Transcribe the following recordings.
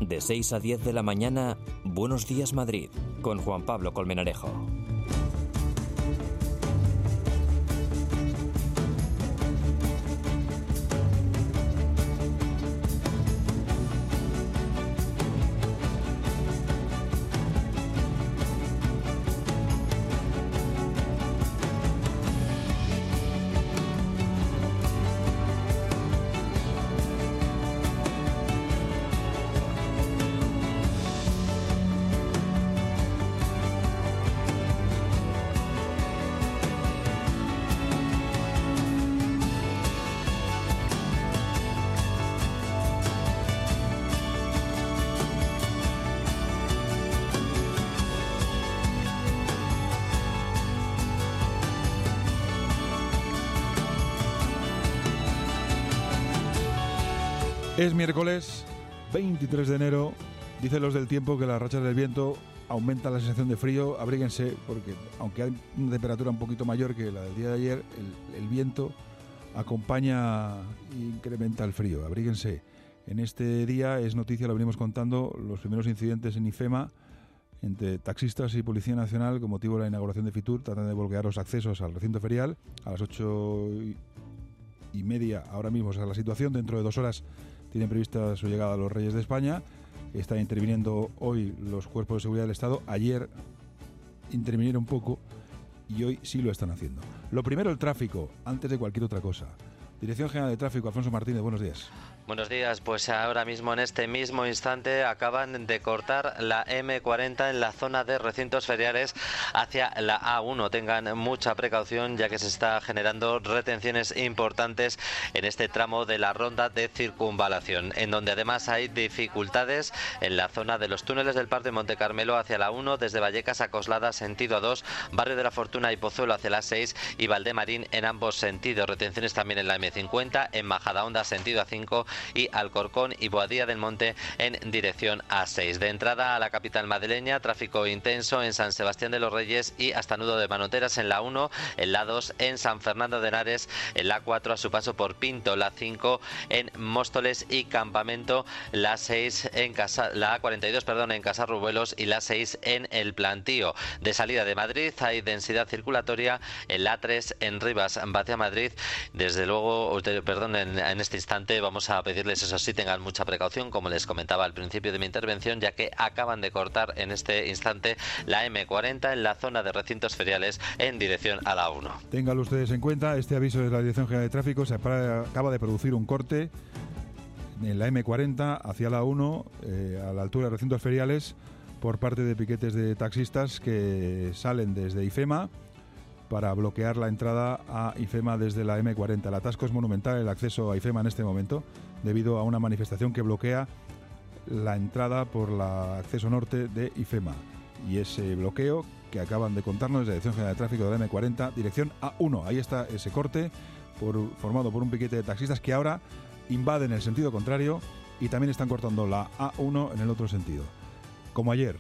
De 6 a 10 de la mañana, Buenos Días Madrid, con Juan Pablo Colmenarejo. Es miércoles 23 de enero. Dicen los del tiempo que las rachas del viento aumentan la sensación de frío. Abríguense porque aunque hay una temperatura un poquito mayor que la del día de ayer, el viento acompaña e incrementa el frío. Abríguense. En este día es noticia, lo venimos contando, los primeros incidentes en IFEMA entre taxistas y Policía Nacional con motivo de la inauguración de Fitur. Tratan de bloquear los accesos al recinto ferial. A las 8:30 ahora mismo es la situación. Dentro de 2 horas tienen prevista su llegada a los Reyes de España. Están interviniendo hoy los cuerpos de seguridad del Estado. Ayer intervinieron un poco y hoy sí lo están haciendo. Lo primero, el tráfico, antes de cualquier otra cosa. Dirección General de Tráfico, Alfonso Martínez, buenos días. Buenos días, pues ahora mismo en este mismo instante acaban de cortar la M40 en la zona de recintos feriales hacia la A1. Tengan mucha precaución ya que se está generando retenciones importantes en este tramo de la ronda de circunvalación, en donde además hay dificultades en la zona de los túneles del Parque de Monte Carmelo hacia la 1, desde Vallecas a Coslada sentido A2, Barrio de la Fortuna y Pozuelo hacia la 6 y Valdemarín en ambos sentidos. Retenciones también en la M50, en Majadahonda sentido A5 y Alcorcón y Boadilla del Monte en dirección A6. De entrada a la capital madrileña, tráfico intenso en San Sebastián de los Reyes y hasta Nudo de Manoteras en la 1, en la 2 en San Fernando de Henares, en la 4 a su paso por Pinto, la 5 en Móstoles y Campamento, la 6 en la A42, en Casarrubuelos y la 6 en El Plantío. De salida de Madrid hay densidad circulatoria en la 3 en Rivas hacia Madrid. Desde luego, en este instante vamos a pedirles, eso sí, tengan mucha precaución, como les comentaba al principio de mi intervención, ya que acaban de cortar en este instante la M40 en la zona de recintos feriales en dirección a la 1. Ténganlo ustedes en cuenta, este aviso de la Dirección General de Tráfico se acaba de producir un corte en la M40 hacia la 1, a la altura de recintos feriales, por parte de piquetes de taxistas que salen desde IFEMA para bloquear la entrada a IFEMA desde la M40. El atasco es monumental, el acceso a IFEMA en este momento, debido a una manifestación que bloquea la entrada por el acceso norte de IFEMA. Y ese bloqueo que acaban de contarnos desde la Dirección General de Tráfico de la M40, dirección A1. Ahí está ese corte formado por un piquete de taxistas que ahora invaden el sentido contrario y también están cortando la A1 en el otro sentido. Como ayer,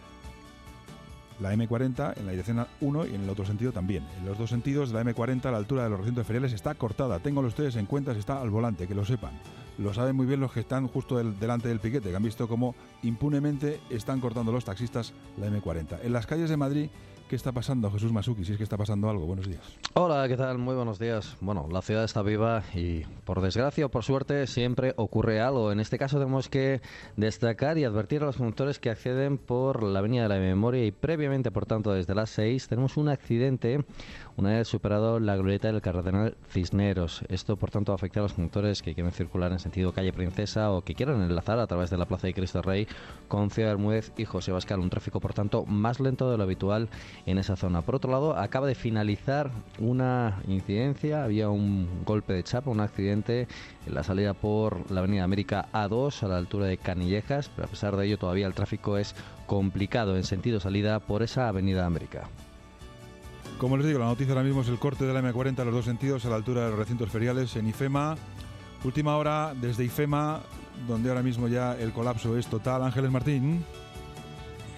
la M40 en la dirección A1 y en el otro sentido también. En los dos sentidos, la M40 a la altura de los recintos feriales está cortada. Ténganlo ustedes en cuenta si está al volante, que lo sepan. Lo saben muy bien los que están justo delante del piquete, que han visto cómo impunemente están cortando los taxistas la M40. En las calles de Madrid, ¿qué está pasando, Jesús Masuki? Si es que está pasando algo. Buenos días. Hola, ¿qué tal? Muy buenos días. Bueno, la ciudad está viva y, por desgracia o por suerte, siempre ocurre algo. En este caso tenemos que destacar y advertir a los conductores que acceden por la Avenida de la Memoria y previamente, por tanto, desde las 6, tenemos un accidente una vez superado la glorieta del Cardenal Cisneros. Esto, por tanto, afecta a los conductores que quieren circular en sentido calle Princesa o que quieran enlazar a través de la Plaza de Cristo Rey con Ciudad Bermúdez y José Abascal. Un tráfico, por tanto, más lento de lo habitual en esa zona. Por otro lado, acaba de finalizar una incidencia, había un golpe de chapa, un accidente en la salida por la Avenida América A2 a la altura de Canillejas, pero a pesar de ello todavía el tráfico es complicado en sentido salida por esa Avenida América. Como les digo, la noticia ahora mismo es el corte de la M40 a los dos sentidos a la altura de los recintos feriales en IFEMA. Última hora desde IFEMA, donde ahora mismo ya el colapso es total. Ángeles Martín.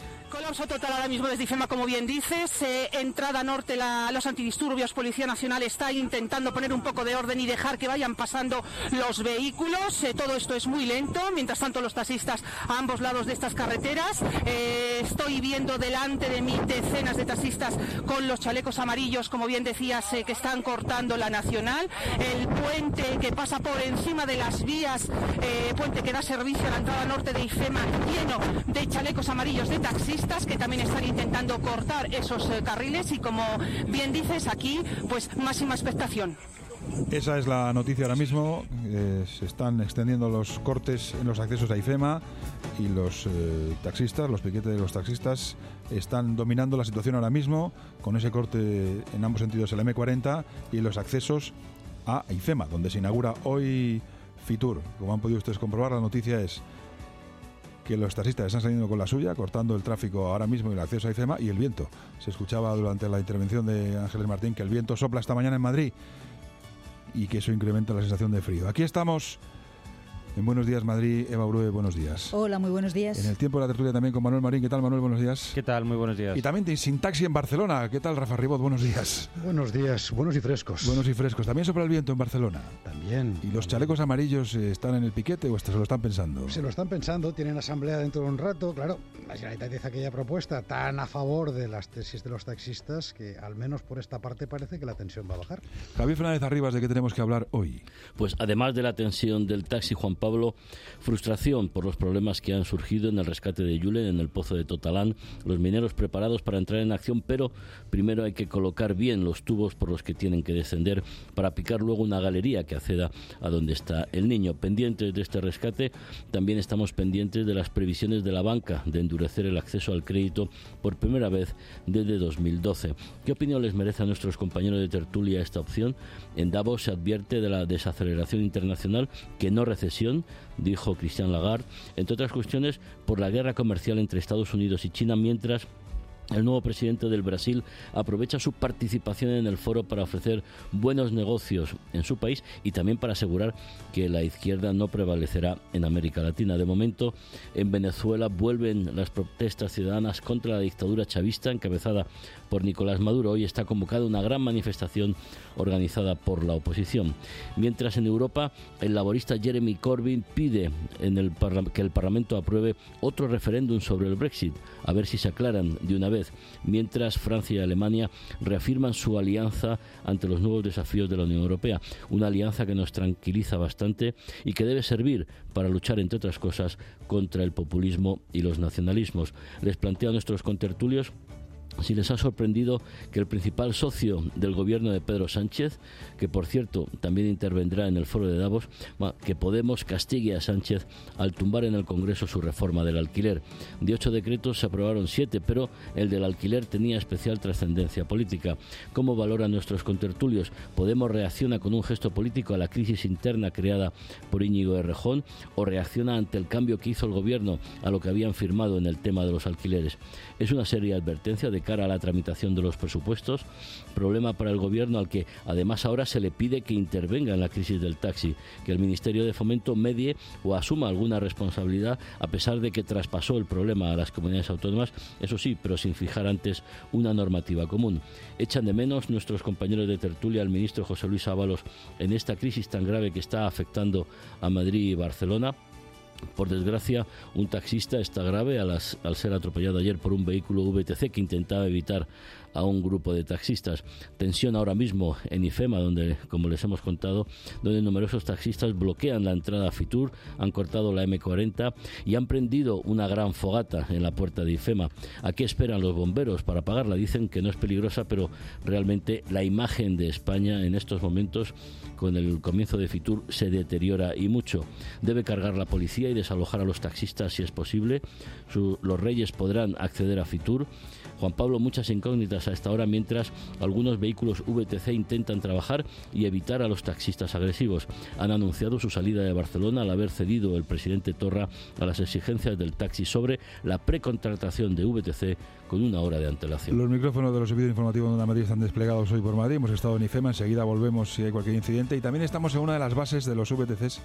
colapso total ahora mismo desde IFEMA, como bien dices. Entrada norte, los antidisturbios, Policía Nacional está intentando poner un poco de orden y dejar que vayan pasando los vehículos. Todo esto es muy lento. Mientras tanto, los taxistas a ambos lados de estas carreteras. Estoy viendo delante de mí decenas de taxistas con los chalecos amarillos, como bien decías, que están cortando la Nacional. El puente que pasa por encima de las vías, puente que da servicio a la entrada norte de IFEMA, lleno de chalecos amarillos de taxistas que también están intentando cortar esos carriles, y como bien dices, aquí pues máxima expectación. Esa es la noticia ahora mismo. Se están extendiendo los cortes en los accesos a IFEMA y los taxistas, los piquetes de los taxistas están dominando la situación ahora mismo con ese corte en ambos sentidos en la M40 y los accesos a IFEMA, donde se inaugura hoy Fitur. Como han podido ustedes comprobar, la noticia es que los taxistas están saliendo con la suya, cortando el tráfico ahora mismo y el acceso a IFEMA, y el viento. Se escuchaba durante la intervención de Ángeles Martín que el viento sopla esta mañana en Madrid y que eso incrementa la sensación de frío. Aquí estamos en Buenos Días Madrid. Eva Urue, buenos días. Hola, muy buenos días. En el tiempo de la tertulia también con Manuel Marín. ¿Qué tal, Manuel? Buenos días. ¿Qué tal? Muy buenos días. Y también sin taxi en Barcelona. ¿Qué tal, Rafa Ribot? Buenos días. Buenos días, buenos y frescos. Buenos y frescos. ¿También sopla el viento en Barcelona? También. ¿Y los chalecos amarillos están en el piquete o se lo están pensando? Se lo están pensando, tienen asamblea dentro de un rato. Claro, la Generalitat hizo aquella propuesta tan a favor de las tesis de los taxistas que al menos por esta parte parece que la tensión va a bajar. Javier Fernández Arribas, ¿de qué tenemos que hablar hoy? Pues además de la tensión del taxi, Juan Pablo, frustración por los problemas que han surgido en el rescate de Julen en el pozo de Totalán, los mineros preparados para entrar en acción, pero primero hay que colocar bien los tubos por los que tienen que descender para picar luego una galería que acceda a donde está el niño. Pendientes de este rescate, también estamos pendientes de las previsiones de la banca de endurecer el acceso al crédito por primera vez desde 2012. ¿Qué opinión les merece a nuestros compañeros de tertulia esta opción? En Davos se advierte de la desaceleración internacional, que no recesión, dijo Christine Lagarde, entre otras cuestiones por la guerra comercial entre Estados Unidos y China, mientras el nuevo presidente del Brasil aprovecha su participación en el foro para ofrecer buenos negocios en su país y también para asegurar que la izquierda no prevalecerá en América Latina. De momento, en Venezuela vuelven las protestas ciudadanas contra la dictadura chavista encabezada por Nicolás Maduro. Hoy está convocada una gran manifestación organizada por la oposición. Mientras en Europa, el laborista Jeremy Corbyn pide que el Parlamento apruebe otro referéndum sobre el Brexit, a ver si se aclaran de una vez. Mientras Francia y Alemania reafirman su alianza ante los nuevos desafíos de la Unión Europea, una alianza que nos tranquiliza bastante y que debe servir para luchar, entre otras cosas, contra el populismo y los nacionalismos. Les planteo a nuestros contertulios si les ha sorprendido que el principal socio del gobierno de Pedro Sánchez, que por cierto también intervendrá en el foro de Davos, que Podemos castigue a Sánchez al tumbar en el Congreso su reforma del alquiler. De 8 decretos se aprobaron 7, pero el del alquiler tenía especial trascendencia política. ¿Cómo valoran nuestros contertulios? ¿Podemos reacciona con un gesto político a la crisis interna creada por Íñigo Errejón o reacciona ante el cambio que hizo el gobierno a lo que habían firmado en el tema de los alquileres? Es una seria advertencia de cara a la tramitación de los presupuestos, problema para el gobierno al que además ahora se le pide que intervenga en la crisis del taxi, que el Ministerio de Fomento medie o asuma alguna responsabilidad a pesar de que traspasó el problema a las comunidades autónomas, eso sí, pero sin fijar antes una normativa común. Echan de menos nuestros compañeros de tertulia al ministro José Luis Ábalos en esta crisis tan grave que está afectando a Madrid y Barcelona. Por desgracia, un taxista está grave al ser atropellado ayer por un vehículo VTC que intentaba evitar a un grupo de taxistas. Tensión ahora mismo en IFEMA, donde, como les hemos contado, donde numerosos taxistas bloquean la entrada a Fitur, han cortado la M40 y han prendido una gran fogata en la puerta de IFEMA. ¿A qué esperan los bomberos para apagarla? Dicen que no es peligrosa, pero realmente la imagen de España en estos momentos, con el comienzo de Fitur, se deteriora y mucho. Debe cargar la policía y desalojar a los taxistas si es posible. Los reyes podrán acceder a Fitur. Juan Pablo, muchas incógnitas a esta hora, mientras algunos vehículos VTC intentan trabajar y evitar a los taxistas agresivos. Han anunciado su salida de Barcelona al haber cedido el presidente Torra a las exigencias del taxi sobre la precontratación de VTC con una hora de antelación. Los micrófonos de los servicios informativos de Onda Madrid están desplegados hoy por Madrid. Hemos estado en IFEMA, enseguida volvemos si hay cualquier incidente. Y también estamos en una de las bases de los VTCs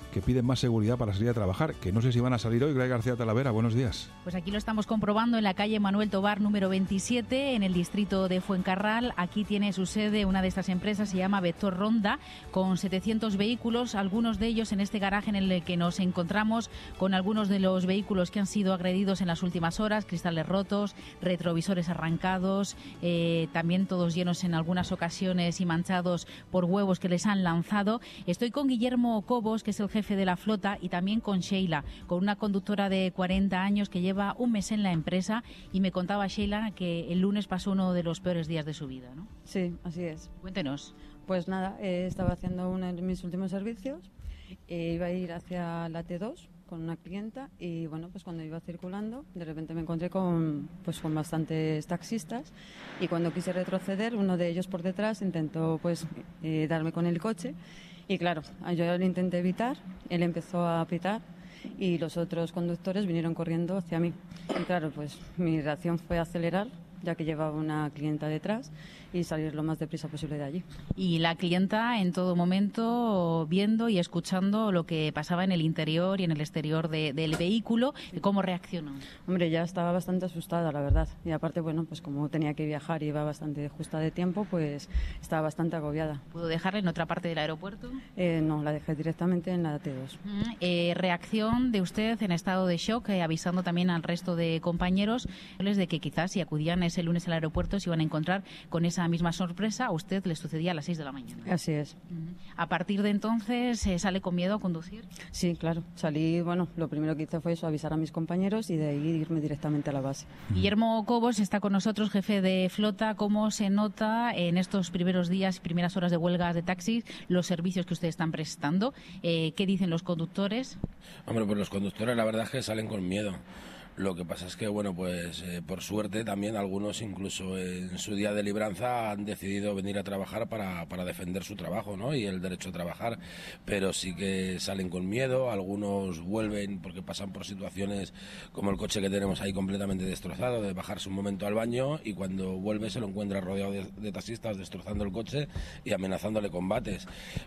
que piden más seguridad para salir a trabajar, que no sé si van a salir hoy. Greg García Talavera, buenos días. Pues aquí lo estamos comprobando en la calle Manuel Tobar número 27, en el distrito de Fuencarral. Aquí tiene su sede una de estas empresas, se llama Vector Ronda, con 700 vehículos, algunos de ellos en este garaje en el que nos encontramos, con algunos de los vehículos que han sido agredidos en las últimas horas, cristales rotos, retrovisores arrancados, también todos llenos en algunas ocasiones y manchados por huevos que les han lanzado. Estoy con Guillermo Cobos, que es el jefe de la flota, y también con Sheila, con una conductora de 40 años que lleva un mes en la empresa, y me contaba Sheila que el lunes pasó uno de los peores días de su vida, ¿no? Sí, así es. Cuéntenos. Pues nada, estaba haciendo uno de mis últimos servicios, iba a ir hacia la T2 con una clienta y bueno, pues cuando iba circulando de repente me encontré con bastantes taxistas, y cuando quise retroceder uno de ellos por detrás intentó darme con el coche, y claro, yo lo intenté evitar, él empezó a pitar y los otros conductores vinieron corriendo hacia mí, y claro, pues mi reacción fue acelerar, ya que llevaba una clienta detrás, y salir lo más deprisa posible de allí. Y la clienta en todo momento viendo y escuchando lo que pasaba en el interior y en el exterior del vehículo, ¿cómo reaccionó? Hombre, ya estaba bastante asustada, la verdad, y aparte, bueno, pues como tenía que viajar y iba bastante justa de tiempo, pues estaba bastante agobiada. ¿Pudo dejarla en otra parte del aeropuerto? No, la dejé directamente en la T2. Reacción de usted en estado de shock, avisando también al resto de compañeros de que quizás si acudían ese lunes al aeropuerto se iban a encontrar con esa misma sorpresa. A usted le sucedía a las 6 de la mañana. Así es. A partir de entonces, ¿sale con miedo a conducir? Sí, claro. Salí, bueno, lo primero que hice fue eso, avisar a mis compañeros y de ahí irme directamente a la base. Guillermo Cobos está con nosotros, jefe de flota. ¿Cómo se nota en estos primeros días, primeras horas de huelgas de taxis, los servicios que ustedes están prestando? ¿Qué dicen los conductores? Hombre, pues los conductores la verdad es que salen con miedo. Lo que pasa es que, bueno, pues por suerte también algunos, incluso en su día de libranza, han decidido venir a trabajar para defender su trabajo, ¿no? Y el derecho a trabajar, pero sí que salen con miedo, algunos vuelven porque pasan por situaciones como el coche que tenemos ahí completamente destrozado, de bajarse un momento al baño y cuando vuelve se lo encuentra rodeado de taxistas destrozando el coche y amenazándole combates.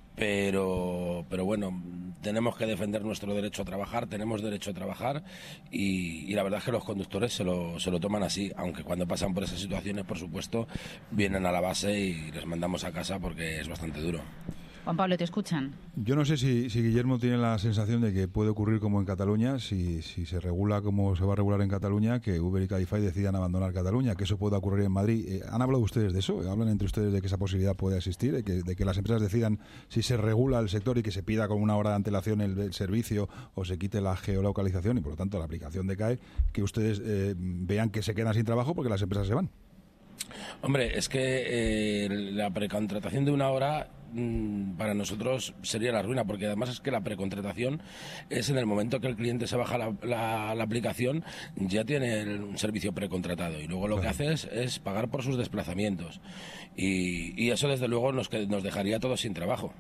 Pero bueno, tenemos que defender nuestro derecho a trabajar, tenemos derecho a trabajar y la verdad es que los conductores se lo toman así, aunque cuando pasan por esas situaciones, por supuesto, vienen a la base y les mandamos a casa porque es bastante duro. Juan Pablo, ¿te escuchan? Yo no sé si Guillermo tiene la sensación de que puede ocurrir como en Cataluña, si se regula como se va a regular en Cataluña, que Uber y Cabify decidan abandonar Cataluña, que eso pueda ocurrir en Madrid. ¿Han hablado ustedes de eso? ¿Hablan entre ustedes de que esa posibilidad puede existir? ¿De que las empresas decidan si se regula el sector y que se pida con una hora de antelación el servicio o se quite la geolocalización y por lo tanto la aplicación decae, que ustedes vean que se quedan sin trabajo porque las empresas se van? Hombre, es que la precontratación de una hora para nosotros sería la ruina, porque además es que la precontratación es en el momento que el cliente se baja la aplicación, ya tiene un servicio precontratado y luego lo que hace es pagar por sus desplazamientos y eso desde luego nos dejaría todos sin trabajo.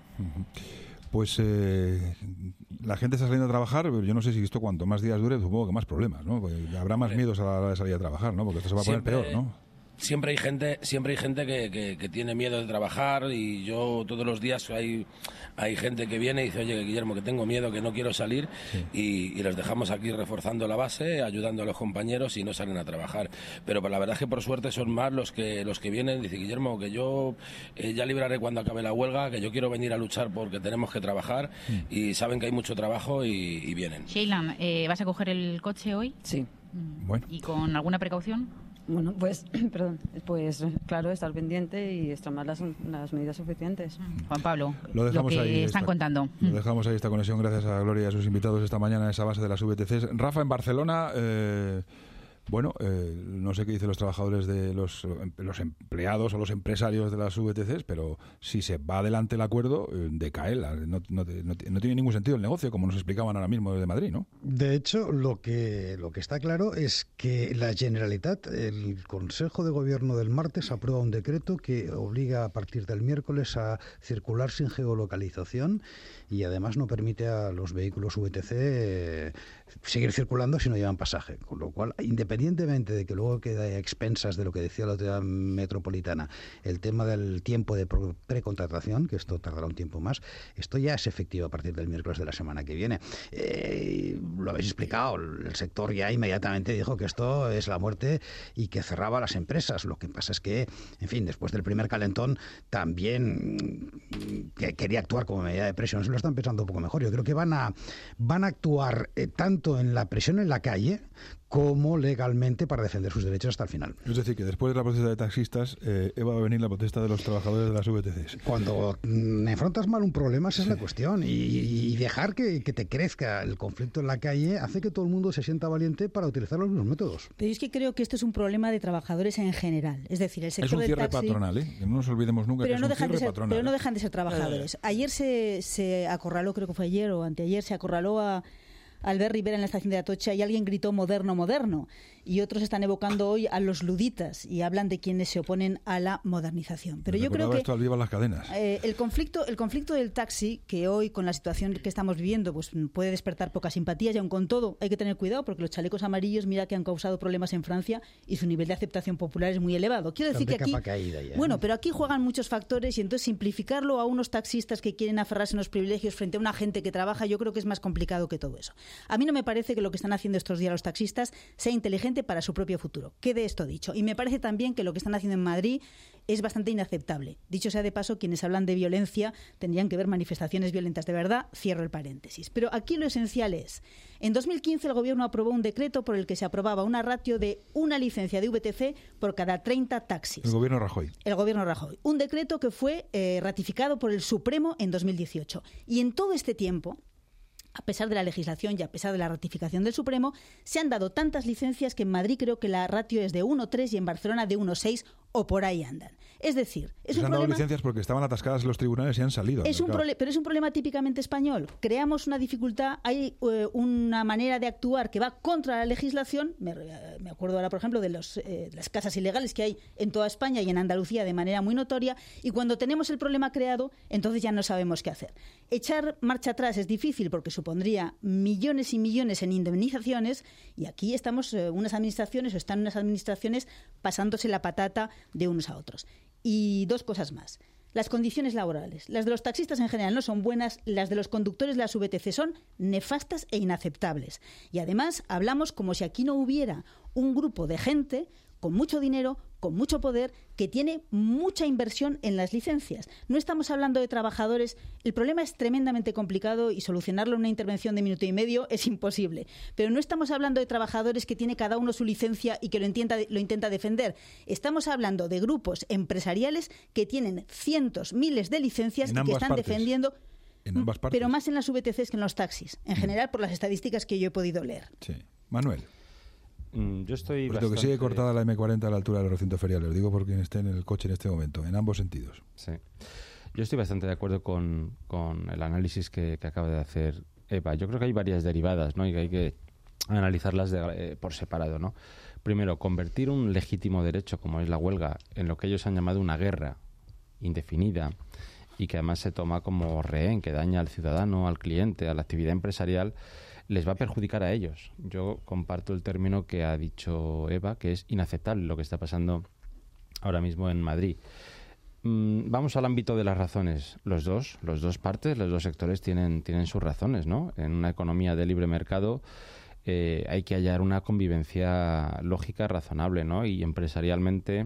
Pues la gente está saliendo a trabajar, pero yo no sé si esto cuanto más días dure, supongo que más problemas, ¿no? Porque habrá más miedos a la hora de salir a trabajar, ¿no? Porque esto se va a poner peor, ¿no? Siempre hay gente que tiene miedo de trabajar y yo todos los días hay gente que viene y dice, oye, Guillermo, que tengo miedo, que no quiero salir, sí. y les dejamos aquí reforzando la base, ayudando a los compañeros y no salen a trabajar. Pero la verdad es que por suerte son más los que vienen, dice Guillermo, que yo ya libraré cuando acabe la huelga, que yo quiero venir a luchar porque tenemos que trabajar y saben que hay mucho trabajo y vienen. Sheila, ¿vas a coger el coche hoy? Sí. Bueno. ¿Y con alguna precaución? Bueno, pues claro, estar pendiente y extremar las medidas suficientes. Juan Pablo, lo que ahí, están contando. Lo dejamos ahí, esta conexión, gracias a Gloria y a sus invitados esta mañana en esa base de las VTCs. Rafa, en Barcelona, no sé qué dicen los trabajadores de los empleados o los empresarios de las VTCs, pero si se va adelante el acuerdo, decae. No tiene ningún sentido el negocio, como nos explicaban ahora mismo desde Madrid, ¿no? De hecho, lo que está claro es que la Generalitat, el Consejo de Gobierno del martes, aprueba un decreto que obliga a partir del miércoles a circular sin geolocalización y además no permite a los vehículos VTC seguir circulando si no llevan pasaje, con lo cual, independientemente independientemente de que luego quede a expensas de lo que decía la autoridad metropolitana, el tema del tiempo de precontratación, que esto tardará un tiempo más, esto ya es efectivo a partir del miércoles de la semana que viene. Lo habéis explicado, el sector ya inmediatamente dijo que esto es la muerte y que cerraba las empresas. Lo que pasa es que, en fin, después del primer calentón también que quería actuar como medida de presión. Se lo están pensando un poco mejor. Yo creo que van a actuar tanto en la presión en la calle como legalmente para defender sus derechos hasta el final. Es decir, que después de la protesta de taxistas, va a venir la protesta de los trabajadores de las VTCs. Cuando enfrentas mal un problema, esa es la cuestión. Y dejar que te crezca el conflicto en la calle hace que todo el mundo se sienta valiente para utilizar los mismos métodos. Pero es que creo que esto es un problema de trabajadores en general. Es decir, el sector es un cierre del taxi, patronal, ¿eh? Que no nos olvidemos nunca que es un cierre patronal. Pero no dejan de ser trabajadores. Ayer se acorraló, creo que fue ayer o anteayer, se acorraló a Albert Rivera en la estación de Atocha y alguien gritó moderno, moderno. Y otros están evocando hoy a los luditas y hablan de quienes se oponen a la modernización. Pero yo creo que esto al Viva las cadenas. El conflicto del taxi, que hoy con la situación que estamos viviendo pues puede despertar poca simpatía, y aun con todo hay que tener cuidado porque los chalecos amarillos, mira que han causado problemas en Francia y su nivel de aceptación popular es muy elevado. Quiero decir que aquí, bueno, pero aquí juegan muchos factores y entonces simplificarlo a unos taxistas que quieren aferrarse a unos privilegios frente a una gente que trabaja, yo creo que es más complicado que todo eso. A mí no me parece que lo que están haciendo estos días los taxistas sea inteligente para su propio futuro. Quede esto dicho. Y me parece también que lo que están haciendo en Madrid es bastante inaceptable. Dicho sea de paso, quienes hablan de violencia tendrían que ver manifestaciones violentas de verdad. Cierro el paréntesis. Pero aquí lo esencial es, en 2015 el Gobierno aprobó un decreto por el que se aprobaba una ratio de una licencia de VTC por cada 30 taxis. El Gobierno Rajoy. El Gobierno Rajoy. Un decreto que fue ratificado por el Supremo en 2018. Y en todo este tiempo, a pesar de la legislación y a pesar de la ratificación del Supremo, se han dado tantas licencias que en Madrid creo que la ratio es de 1,3 y en Barcelona de 1,6 o por ahí andan. Es decir, es un problema... Se han dado licencias porque estaban atascadas en los tribunales y han salido. Pero es un problema típicamente español. Creamos una dificultad, hay una manera de actuar que va contra la legislación. Me acuerdo ahora, por ejemplo, de las casas ilegales que hay en toda España y en Andalucía de manera muy notoria. Y cuando tenemos el problema creado, entonces ya no sabemos qué hacer. Echar marcha atrás es difícil porque supondría millones y millones en indemnizaciones y aquí estamos están unas administraciones pasándose la patata de unos a otros. Y dos cosas más. Las condiciones laborales. Las de los taxistas en general no son buenas, las de los conductores de las VTC son nefastas e inaceptables. Y además hablamos como si aquí no hubiera un grupo de gente con mucho dinero, con mucho poder, que tiene mucha inversión en las licencias. No estamos hablando de trabajadores. El problema es tremendamente complicado y solucionarlo en una intervención de minuto y medio es imposible. Pero no estamos hablando de trabajadores que tiene cada uno su licencia y que lo intenta defender. Estamos hablando de grupos empresariales que tienen cientos, miles de licencias y que están defendiendo... En ambas partes. Pero más en las VTCs que en los taxis, en general por las estadísticas que yo he podido leer. Sí. Manuel. Yo estoy Puesto que sigue cortada la M40 a la altura de los recintos feriales, digo por quien esté en el coche en este momento, en ambos sentidos. Sí. Yo estoy bastante de acuerdo con el análisis que acaba de hacer Eva. Yo creo que hay varias derivadas, ¿no? Y que hay que analizarlas por separado, ¿no? Primero, convertir un legítimo derecho como es la huelga en lo que ellos han llamado una guerra indefinida y que además se toma como rehén, que daña al ciudadano, al cliente, a la actividad empresarial, les va a perjudicar a ellos. Yo comparto el término que ha dicho Eva, que es inaceptable lo que está pasando ahora mismo en Madrid. Vamos al ámbito de las razones. Los dos sectores tienen sus razones, ¿no? En una economía de libre mercado hay que hallar una convivencia lógica, razonable, ¿no? Y empresarialmente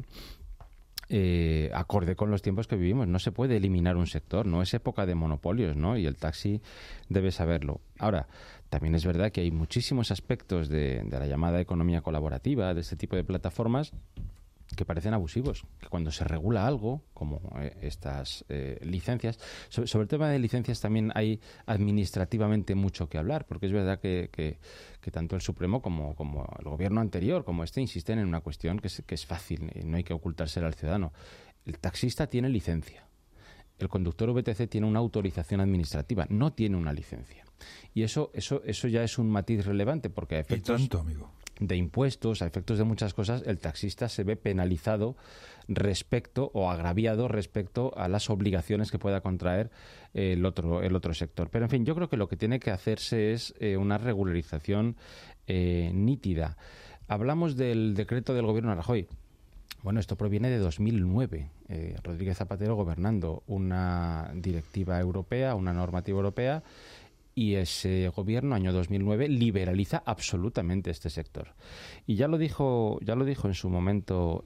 acorde con los tiempos que vivimos. No se puede eliminar un sector, no es época de monopolios, ¿no? Y el taxi debe saberlo. Ahora, también es verdad que hay muchísimos aspectos de la llamada economía colaborativa, de este tipo de plataformas, que parecen abusivos, que cuando se regula algo, como estas licencias, sobre el tema de licencias también hay administrativamente mucho que hablar, porque es verdad que tanto el Supremo como el gobierno anterior, como este, insisten en una cuestión que es fácil, no hay que ocultársela al ciudadano. El taxista tiene licencia, el conductor VTC tiene una autorización administrativa, no tiene una licencia. Y eso ya es un matiz relevante, porque a efectos de impuestos, a efectos de muchas cosas, el taxista se ve penalizado respecto o agraviado respecto a las obligaciones que pueda contraer el otro sector. Pero en fin, yo creo que lo que tiene que hacerse es una regularización nítida. Hablamos del decreto del gobierno de Rajoy. Bueno, esto proviene de 2009. Rodríguez Zapatero gobernando una directiva europea, una normativa europea, y ese gobierno, año 2009, liberaliza absolutamente este sector. Y ya lo dijo en su momento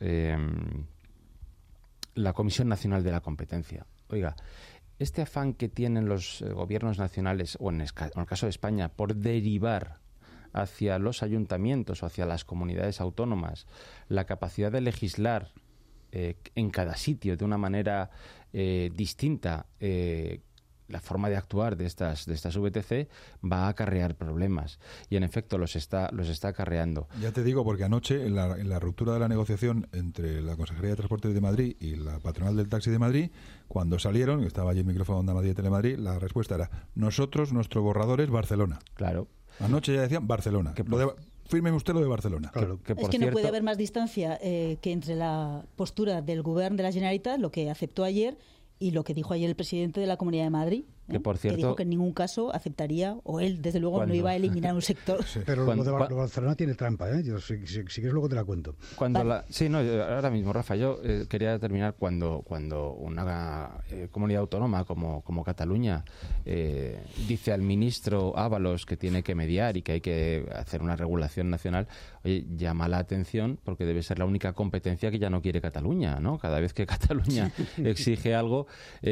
la Comisión Nacional de la Competencia. Oiga, este afán que tienen los gobiernos nacionales, o en el caso de España, por derivar hacia los ayuntamientos o hacia las comunidades autónomas la capacidad de legislar en cada sitio de una manera distinta, la forma de actuar de estas VTC va a acarrear problemas, y en efecto los está acarreando. Ya te digo, porque anoche en la ruptura de la negociación entre la Consejería de Transportes de Madrid y la patronal del taxi de Madrid, cuando salieron, estaba allí el micrófono de Onda Madrid de Telemadrid, la respuesta era: nuestro borrador es Barcelona. Claro. Anoche ya decían Barcelona. Fírmeme usted lo de Barcelona. Claro. Es que no puede haber más distancia que entre la postura del Govern de la Generalitat, lo que aceptó ayer, y lo que dijo ayer el presidente de la Comunidad de Madrid, que por cierto, que dijo que en ningún caso aceptaría, o él desde luego no iba a eliminar un sector. Sí. Pero lo de Barcelona tiene trampa, ¿eh? Yo, si quieres luego te la cuento. Ahora mismo, Rafa, yo quería terminar cuando una comunidad autónoma como Cataluña dice al ministro Ábalos que tiene que mediar y que hay que hacer una regulación nacional. Oye, llama la atención, porque debe ser la única competencia que ya no quiere Cataluña, ¿no? Cada vez que Cataluña exige algo,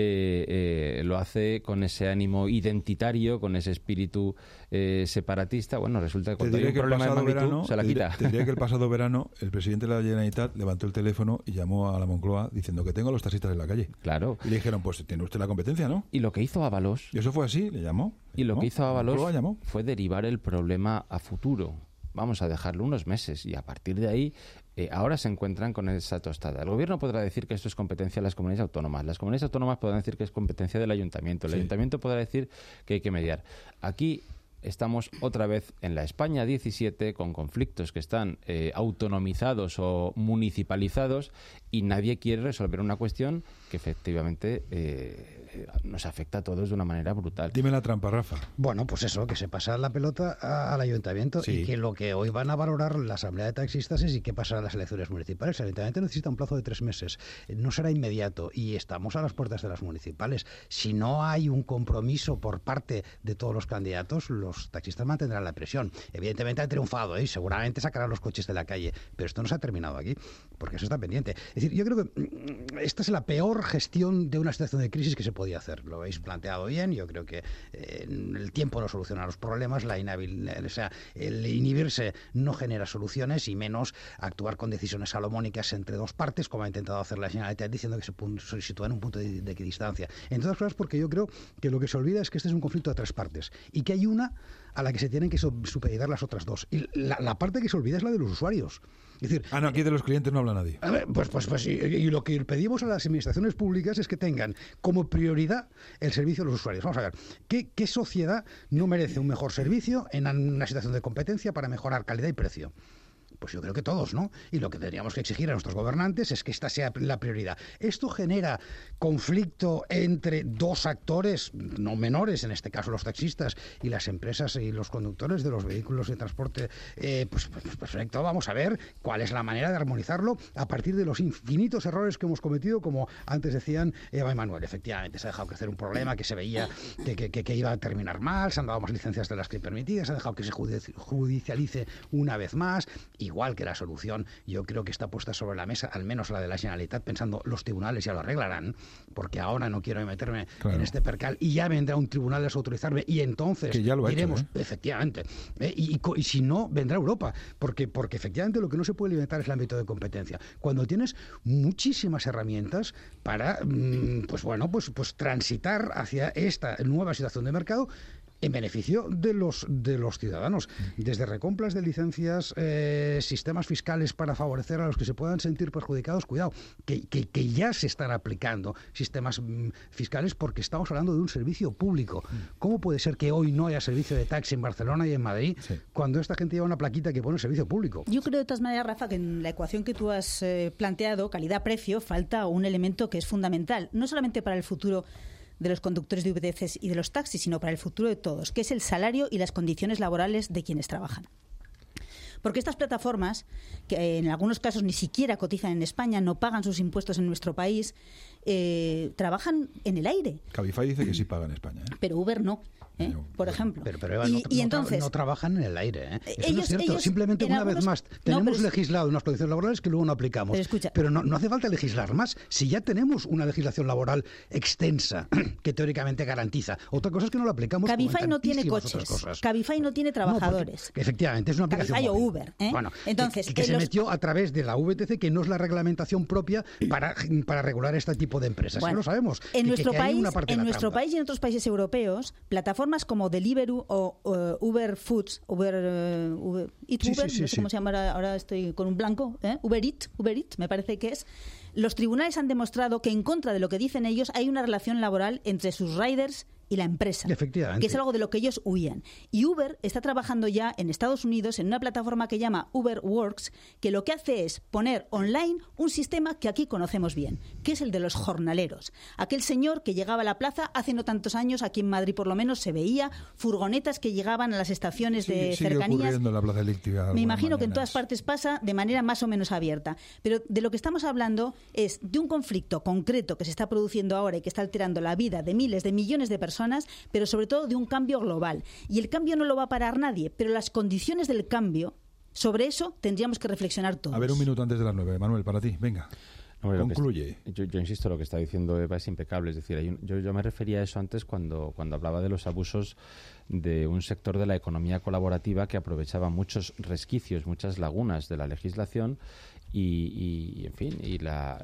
lo hace con ese ánimo identitario, con ese espíritu separatista. Bueno, resulta que cuando hay un problema de magnitud se la quita. Te diría que el pasado verano el presidente de la Generalitat levantó el teléfono y llamó a la Moncloa diciendo que tengo a los taxistas en la calle. Claro. Y le dijeron, pues tiene usted la competencia, ¿no? Y lo que hizo Ábalos... Y eso fue así, le llamó. Y lo que hizo Ábalos fue derivar el problema a futuro. Vamos a dejarlo unos meses, y a partir de ahí ahora se encuentran con esa tostada. El gobierno podrá decir que esto es competencia de las comunidades autónomas. Las comunidades autónomas podrán decir que es competencia del ayuntamiento. El ayuntamiento podrá decir que hay que mediar. Aquí estamos otra vez en la España 17 con conflictos que están autonomizados o municipalizados, y nadie quiere resolver una cuestión que efectivamente nos afecta a todos de una manera brutal. Dime la trampa, Rafa. Bueno, pues eso, que se pasa la pelota al ayuntamiento, y que lo que hoy van a valorar la Asamblea de Taxistas es y qué pasa en las elecciones municipales. El ayuntamiento necesita un plazo de 3 meses. No será inmediato, y estamos a las puertas de las municipales. Si no hay un compromiso por parte de todos los candidatos, los taxistas mantendrán la presión. Evidentemente han triunfado, y seguramente sacarán los coches de la calle, pero esto no se ha terminado aquí, porque eso está pendiente. Es decir, yo creo que esta es la peor gestión de una situación de crisis que se podía hacer. Lo habéis planteado bien. Yo creo que el tiempo no soluciona los problemas, el inhibirse no genera soluciones, y menos actuar con decisiones salomónicas entre dos partes, como ha intentado hacer la Generalitat, diciendo que se sitúa en un punto de equidistancia. En todas cosas, porque yo creo que lo que se olvida es que este es un conflicto a 3 partes, y que hay una a la que se tienen que supeditar las otras 2. Y la parte que se olvida es la de los usuarios. Es decir, no, aquí de los clientes no habla nadie. Y lo que pedimos a las administraciones públicas es que tengan como prioridad el servicio a los usuarios. Vamos a ver, ¿qué sociedad no merece un mejor servicio en una situación de competencia para mejorar calidad y precio? Pues yo creo que todos, ¿no? Y lo que tendríamos que exigir a nuestros gobernantes es que esta sea la prioridad. Esto genera conflicto entre 2 actores, no menores, en este caso los taxistas y las empresas y los conductores de los vehículos de transporte. Pues perfecto, vamos a ver cuál es la manera de armonizarlo a partir de los infinitos errores que hemos cometido, como antes decían Eva y Manuel. Efectivamente, se ha dejado crecer un problema que se veía que iba a terminar mal, se han dado más licencias de las que permitidas, se ha dejado que se judicialice una vez más. Igual que la solución, yo creo que está puesta sobre la mesa, al menos la de la Generalitat, pensando los tribunales ya lo arreglarán, porque ahora no quiero meterme en este percal, y ya vendrá un tribunal a desautorizarme, y entonces diremos, efectivamente, y si no, vendrá Europa, porque efectivamente lo que no se puede limitar es el ámbito de competencia. Cuando tienes muchísimas herramientas para, pues transitar hacia esta nueva situación de mercado, en beneficio de los ciudadanos, desde recompras de licencias, sistemas fiscales para favorecer a los que se puedan sentir perjudicados. Cuidado, que ya se están aplicando sistemas fiscales, porque estamos hablando de un servicio público. ¿Cómo puede ser que hoy no haya servicio de taxi en Barcelona y en Madrid cuando esta gente lleva una plaquita que pone servicio público? Yo creo de todas maneras, Rafa, que en la ecuación que tú has planteado, calidad-precio, falta un elemento que es fundamental, no solamente para el futuro de los conductores de VTCs y de los taxis, sino para el futuro de todos, que es el salario y las condiciones laborales de quienes trabajan. Porque estas plataformas, que en algunos casos ni siquiera cotizan en España, no pagan sus impuestos en nuestro país, trabajan en el aire. Cabify dice que sí paga en España, ¿eh? Pero Uber no. Por ejemplo. Pero Eva, entonces, no trabajan en el aire. Eso ellos, no es cierto. Simplemente, una vez más, tenemos legislado unas condiciones laborales que luego no aplicamos. Pero no hace falta legislar más. Si ya tenemos una legislación laboral extensa que teóricamente garantiza. Otra cosa es que no la aplicamos. Cabify no tiene coches. Cabify no tiene trabajadores. Efectivamente, es una aplicación Cabify móvil. o Uber. Bueno, entonces, que se metió a través de la VTC, que no es la reglamentación propia para regular este tipo de empresas. Bueno, ya lo sabemos. En nuestro país y en otros países europeos, plataformas como Deliveroo o Uber Foods, Uber Eats, no sé cómo se llama, ahora estoy con un blanco, Uber Eats, me parece que es. Los tribunales han demostrado que en contra de lo que dicen ellos hay una relación laboral entre sus riders y la empresa, efectivamente, que es algo de lo que ellos huían. Y Uber está trabajando ya en Estados Unidos en una plataforma que llama Uber Works, que lo que hace es poner online un sistema que aquí conocemos bien, que es el de los jornaleros. Aquel señor que llegaba a la plaza hace no tantos años, aquí en Madrid por lo menos se veía furgonetas que llegaban a las estaciones de cercanías. En la plaza elíptica. Me imagino que en todas partes pasa de manera más o menos abierta. Pero de lo que estamos hablando es de un conflicto concreto que se está produciendo ahora y que está alterando la vida de miles de millones de personas, pero sobre todo de un cambio global. Y el cambio no lo va a parar nadie, pero las condiciones del cambio, sobre eso tendríamos que reflexionar todos. A ver, un minuto antes de las 9. Manuel, para ti, venga. Concluye. Yo insisto, lo que está diciendo Eva es impecable. Es decir, yo me refería a eso antes cuando hablaba de los abusos de un sector de la economía colaborativa que aprovechaba muchos resquicios, muchas lagunas de la legislación y en fin, y la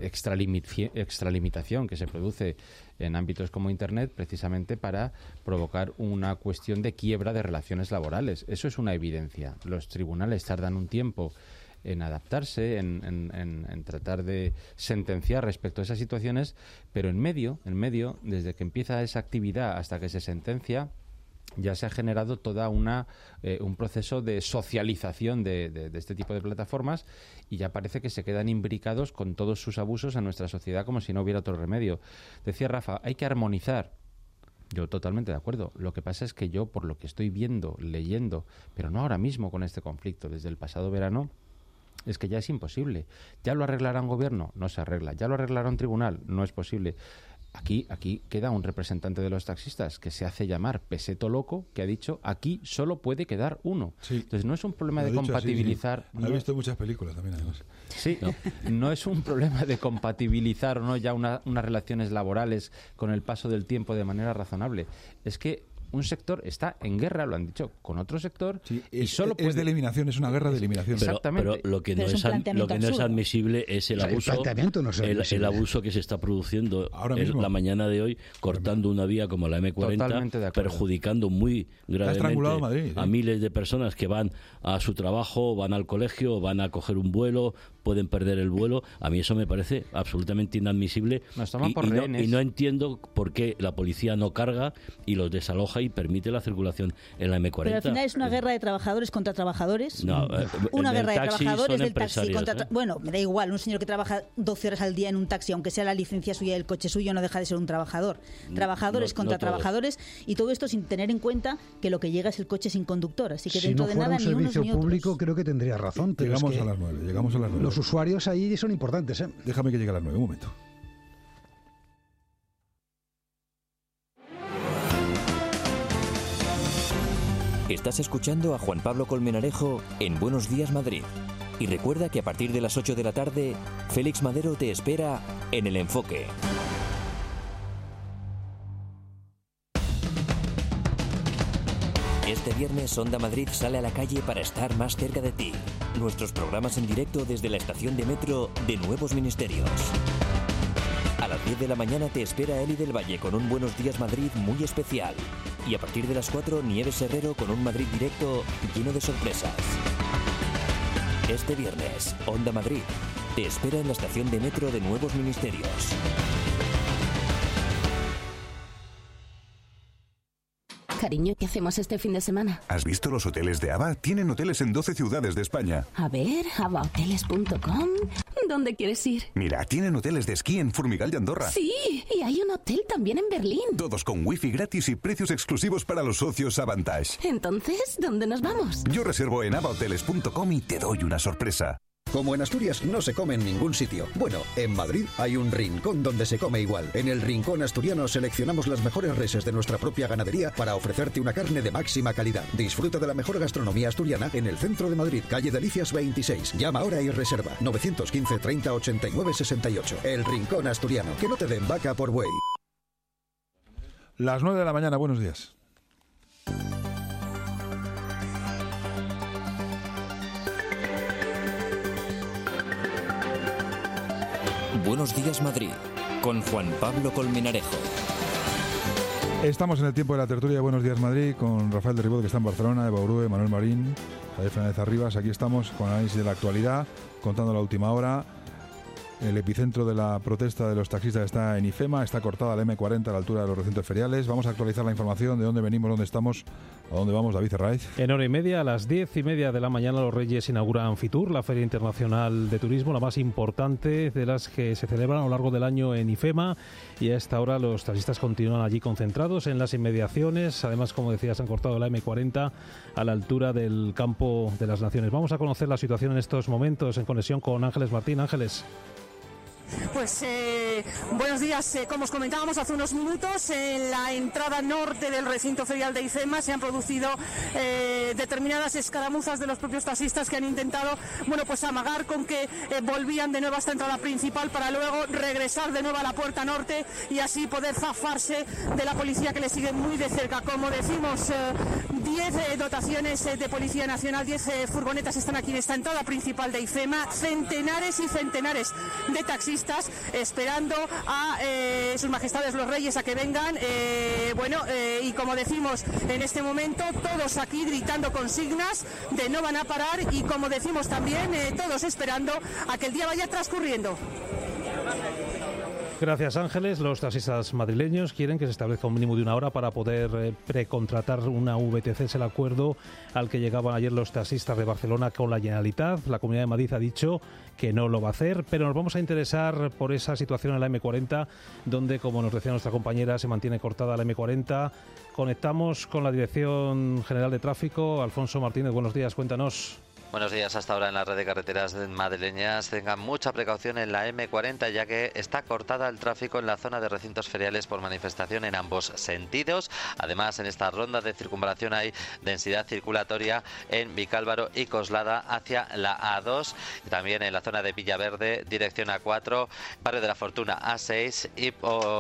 extralimitación que se produce en ámbitos como Internet precisamente para provocar una cuestión de quiebra de relaciones laborales. Eso es una evidencia. Los tribunales tardan un tiempo en adaptarse, en tratar de sentenciar respecto a esas situaciones, pero en medio, desde que empieza esa actividad hasta que se sentencia, ya se ha generado toda un proceso de socialización de este tipo de plataformas y ya parece que se quedan imbricados con todos sus abusos en nuestra sociedad como si no hubiera otro remedio. Decía Rafa, hay que armonizar. Yo totalmente de acuerdo. Lo que pasa es que yo, por lo que estoy viendo, leyendo, pero no ahora mismo con este conflicto, desde el pasado verano, es que ya es imposible. ¿Ya lo arreglará un gobierno? No se arregla. ¿Ya lo arreglará un tribunal? No es posible. Aquí queda un representante de los taxistas que se hace llamar Peseto Loco, que ha dicho aquí solo puede quedar uno. Sí. Entonces no es un problema de compatibilizar. He visto muchas películas también, además. Sí, no es un problema de compatibilizar o no ya unas relaciones laborales con el paso del tiempo de manera razonable. Es que un sector está en guerra, lo han dicho, con otro sector y solo es de eliminación, es una guerra de eliminación. Exactamente. Pero lo que no es admisible es el abuso, el abuso que se está produciendo la mañana de hoy, cortando una vía como la M40, perjudicando muy gravemente a miles de personas que van a su trabajo, van al colegio, van a coger un vuelo, pueden perder el vuelo. A mí eso me parece absolutamente inadmisible y no entiendo por qué la policía no carga y los desaloja y permite la circulación en la M40. Pero al final es una guerra de trabajadores contra trabajadores. No, una guerra de trabajadores del taxi contra... ¿eh? Bueno, me da igual, un señor que trabaja 12 horas al día en un taxi, aunque sea la licencia suya del coche suyo, no deja de ser un trabajador. Trabajadores contra trabajadores, y todo esto sin tener en cuenta que lo que llega es el coche sin conductor. Así que dentro de nada, ni unos ni otros. Si no fuera un servicio público, creo que tendría razón. Pero llegamos a las 9. Los usuarios ahí son importantes, ¿eh? Déjame que llegue a las 9, un momento. Estás escuchando a Juan Pablo Colmenarejo en Buenos Días Madrid. Y recuerda que a partir de las 8 de la tarde, Félix Madero te espera en El Enfoque. Este viernes Onda Madrid sale a la calle para estar más cerca de ti. Nuestros programas en directo desde la estación de metro de Nuevos Ministerios. A las 10 de la mañana te espera Eli del Valle con un Buenos Días Madrid muy especial. Y a partir de las 4, Nieves Herrero con un Madrid directo lleno de sorpresas. Este viernes, Onda Madrid te espera en la estación de metro de Nuevos Ministerios. Cariño, ¿qué hacemos este fin de semana? ¿Has visto los hoteles de ABA? Tienen hoteles en 12 ciudades de España. A ver, abahoteles.com. ¿Dónde quieres ir? Mira, tienen hoteles de esquí en Formigal de Andorra. Sí, y hay un hotel también en Berlín. Todos con wifi gratis y precios exclusivos para los socios Avantage. Entonces, ¿dónde nos vamos? Yo reservo en abahoteles.com y te doy una sorpresa. Como en Asturias no se come en ningún sitio. Bueno, en Madrid hay un rincón donde se come igual. En el Rincón Asturiano seleccionamos las mejores reses de nuestra propia ganadería para ofrecerte una carne de máxima calidad. Disfruta de la mejor gastronomía asturiana en el centro de Madrid, calle Delicias 26. Llama ahora y reserva 915 30 89 68. El Rincón Asturiano. Que no te den vaca por buey. Las 9 de la mañana, buenos días. Buenos días, Madrid, con Juan Pablo Colmenarejo. Estamos en el tiempo de la tertulia de Buenos días, Madrid, con Rafael de Ribot, que está en Barcelona, Eva Urue, Manuel Marín, Javier Fernández Arribas. Aquí estamos con análisis de la actualidad, contando la última hora. El epicentro de la protesta de los taxistas está en IFEMA, está cortada la M40 a la altura de los recintos feriales. Vamos a actualizar la información de dónde venimos, dónde estamos, a dónde vamos. David Herraiz. En hora y media, a las 10:30 de la mañana, los Reyes inauguran Fitur, la Feria Internacional de Turismo, la más importante de las que se celebran a lo largo del año en IFEMA. Y a esta hora los taxistas continúan allí concentrados en las inmediaciones. Además, como decías, han cortado la M40 a la altura del Campo de las Naciones. Vamos a conocer la situación en estos momentos en conexión con Ángeles Martín. Ángeles. Pues buenos días. Como os comentábamos hace unos minutos, en la entrada norte del recinto ferial de IFEMA se han producido determinadas escaramuzas de los propios taxistas que han intentado, pues amagar con que volvían de nuevo a esta entrada principal para luego regresar de nuevo a la puerta norte y así poder zafarse de la policía que les sigue muy de cerca. Como decimos, 10 dotaciones de Policía Nacional, 10 furgonetas están aquí en esta entrada principal de IFEMA, centenares y centenares de taxistas esperando a sus majestades los reyes a que vengan, y como decimos en este momento, todos aquí gritando consignas de no van a parar y como decimos también, todos esperando a que el día vaya transcurriendo. Gracias, Ángeles. Los taxistas madrileños quieren que se establezca un mínimo de una hora para poder precontratar una VTC. Es el acuerdo al que llegaban ayer los taxistas de Barcelona con la Generalitat. La Comunidad de Madrid ha dicho que no lo va a hacer, pero nos vamos a interesar por esa situación en la M40, donde, como nos decía nuestra compañera, se mantiene cortada la M40. Conectamos con la Dirección General de Tráfico. Alfonso Martínez, buenos días, cuéntanos. Buenos días. Hasta ahora en la red de carreteras madrileñas tengan mucha precaución en la M40 ya que está cortada el tráfico en la zona de recintos feriales por manifestación en ambos sentidos. Además, en esta ronda de circunvalación hay densidad circulatoria en Vicálvaro y Coslada hacia la A2 y también en la zona de Villaverde dirección A4, Barrio de la Fortuna A6 y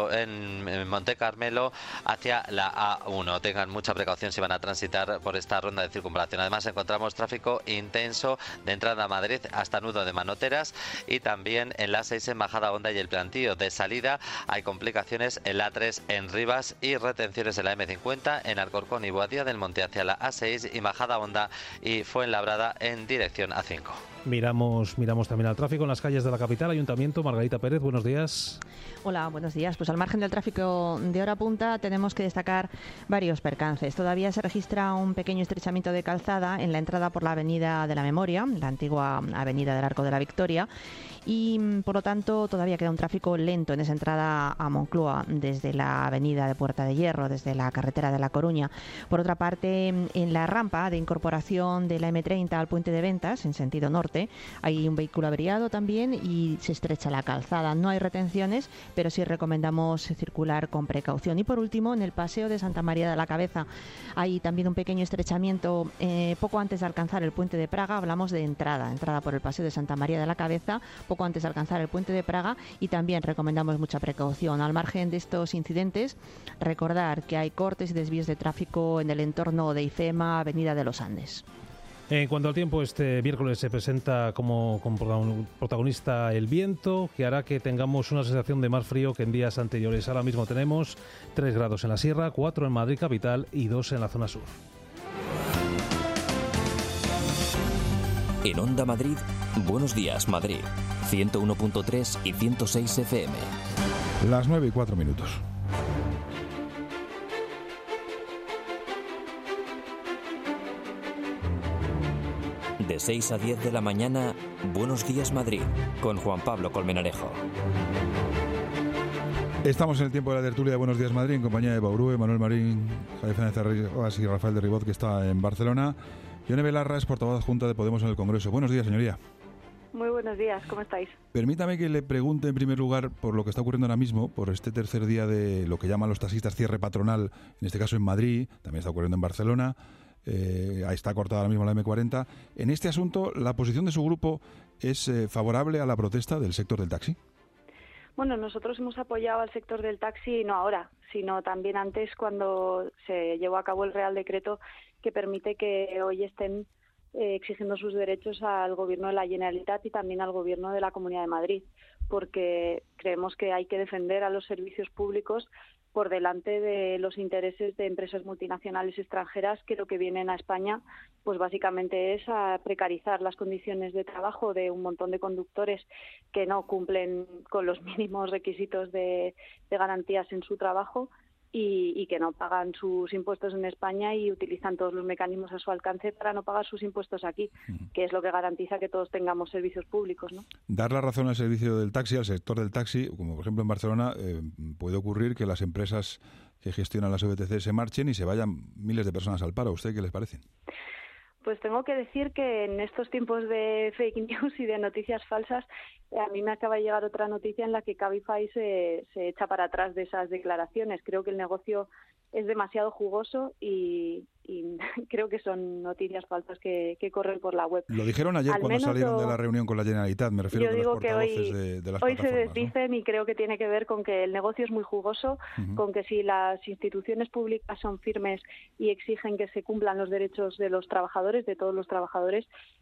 en Monte Carmelo hacia la A1. Tengan mucha precaución si van a transitar por esta ronda de circunvalación. Además, encontramos tráfico intenso de entrada a Madrid hasta Nudo de Manoteras y también en la A6 en Majadahonda y el Plantío. De salida hay complicaciones en la A3 en Rivas y retenciones en la M50 en Alcorcón y Boadilla del Monte hacia la A6 y Majadahonda y Fuenlabrada en dirección A5. Miramos también al tráfico en las calles de la capital. Ayuntamiento, Margarita Pérez, buenos días. Hola, buenos días. Pues al margen del tráfico de hora punta tenemos que destacar varios percances. Todavía se registra un pequeño estrechamiento de calzada en la entrada por la Avenida de la Memoria, la antigua Avenida del Arco de la Victoria, y por lo tanto todavía queda un tráfico lento en esa entrada a Moncloa desde la Avenida de Puerta de Hierro, desde la carretera de La Coruña. Por otra parte, en la rampa de incorporación de la M30 al Puente de Ventas, en sentido norte, hay un vehículo averiado también y se estrecha la calzada. No hay retenciones, pero sí recomendamos circular con precaución. Y por último, en el Paseo de Santa María de la Cabeza hay también un pequeño estrechamiento poco antes de alcanzar el Puente de Praga. Hablamos de entrada por el Paseo de Santa María de la Cabeza, poco antes de alcanzar el Puente de Praga, y también recomendamos mucha precaución. Al margen de estos incidentes, recordar que hay cortes y desvíos de tráfico en el entorno de IFEMA, Avenida de los Andes. En cuanto al tiempo, este miércoles se presenta como protagonista el viento, que hará que tengamos una sensación de más frío que en días anteriores. Ahora mismo tenemos 3 grados en la sierra, 4 en Madrid capital y 2 en la zona sur. En Onda Madrid, Buenos días Madrid, 101.3 y 106 FM. Las 9:04. De 6 a 10 de la mañana, Buenos Días Madrid, con Juan Pablo Colmenarejo. Estamos en el tiempo de la tertulia de Buenos Días Madrid, en compañía de Baurúe, Manuel Marín, Javier Fernández Arribas y Rafael de Ribot, que está en Barcelona. Yone Belarra es portavoz adjunta de Podemos en el Congreso. Buenos días, señoría. Muy buenos días, ¿cómo estáis? Permítame que le pregunte en primer lugar por lo que está ocurriendo ahora mismo, por este tercer día de lo que llaman los taxistas cierre patronal, en este caso en Madrid, también está ocurriendo en Barcelona, ahí está cortada ahora mismo la M40. En este asunto, ¿la posición de su grupo es favorable a la protesta del sector del taxi? Bueno, nosotros hemos apoyado al sector del taxi no ahora, sino también antes cuando se llevó a cabo el Real Decreto que permite que hoy estén exigiendo sus derechos al Gobierno de la Generalitat y también al Gobierno de la Comunidad de Madrid, porque creemos que hay que defender a los servicios públicos por delante de los intereses de empresas multinacionales extranjeras que lo que vienen a España pues básicamente es a precarizar las condiciones de trabajo de un montón de conductores que no cumplen con los mínimos requisitos de garantías en su trabajo y que no pagan sus impuestos en España y utilizan todos los mecanismos a su alcance para no pagar sus impuestos aquí, que es lo que garantiza que todos tengamos servicios públicos, ¿no? Dar la razón al servicio del taxi, al sector del taxi, como por ejemplo en Barcelona, puede ocurrir que las empresas que gestionan las VTC se marchen y se vayan miles de personas al paro. ¿A usted qué les parece? Pues tengo que decir que en estos tiempos de fake news y de noticias falsas, a mí me acaba de llegar otra noticia en la que Cabify se echa para atrás de esas declaraciones. Creo que el negocio es demasiado jugoso y creo que son noticias falsas que corren por la web. Lo dijeron ayer cuando salieron de la reunión con la Generalitat, me refiero a los portavoces de las hoy plataformas. Se desdicen, ¿no? Y creo que tiene que ver con que el negocio es muy jugoso, con que si las instituciones públicas son firmes y exigen que se cumplan los derechos de los trabajadores, de todos los trabajadores,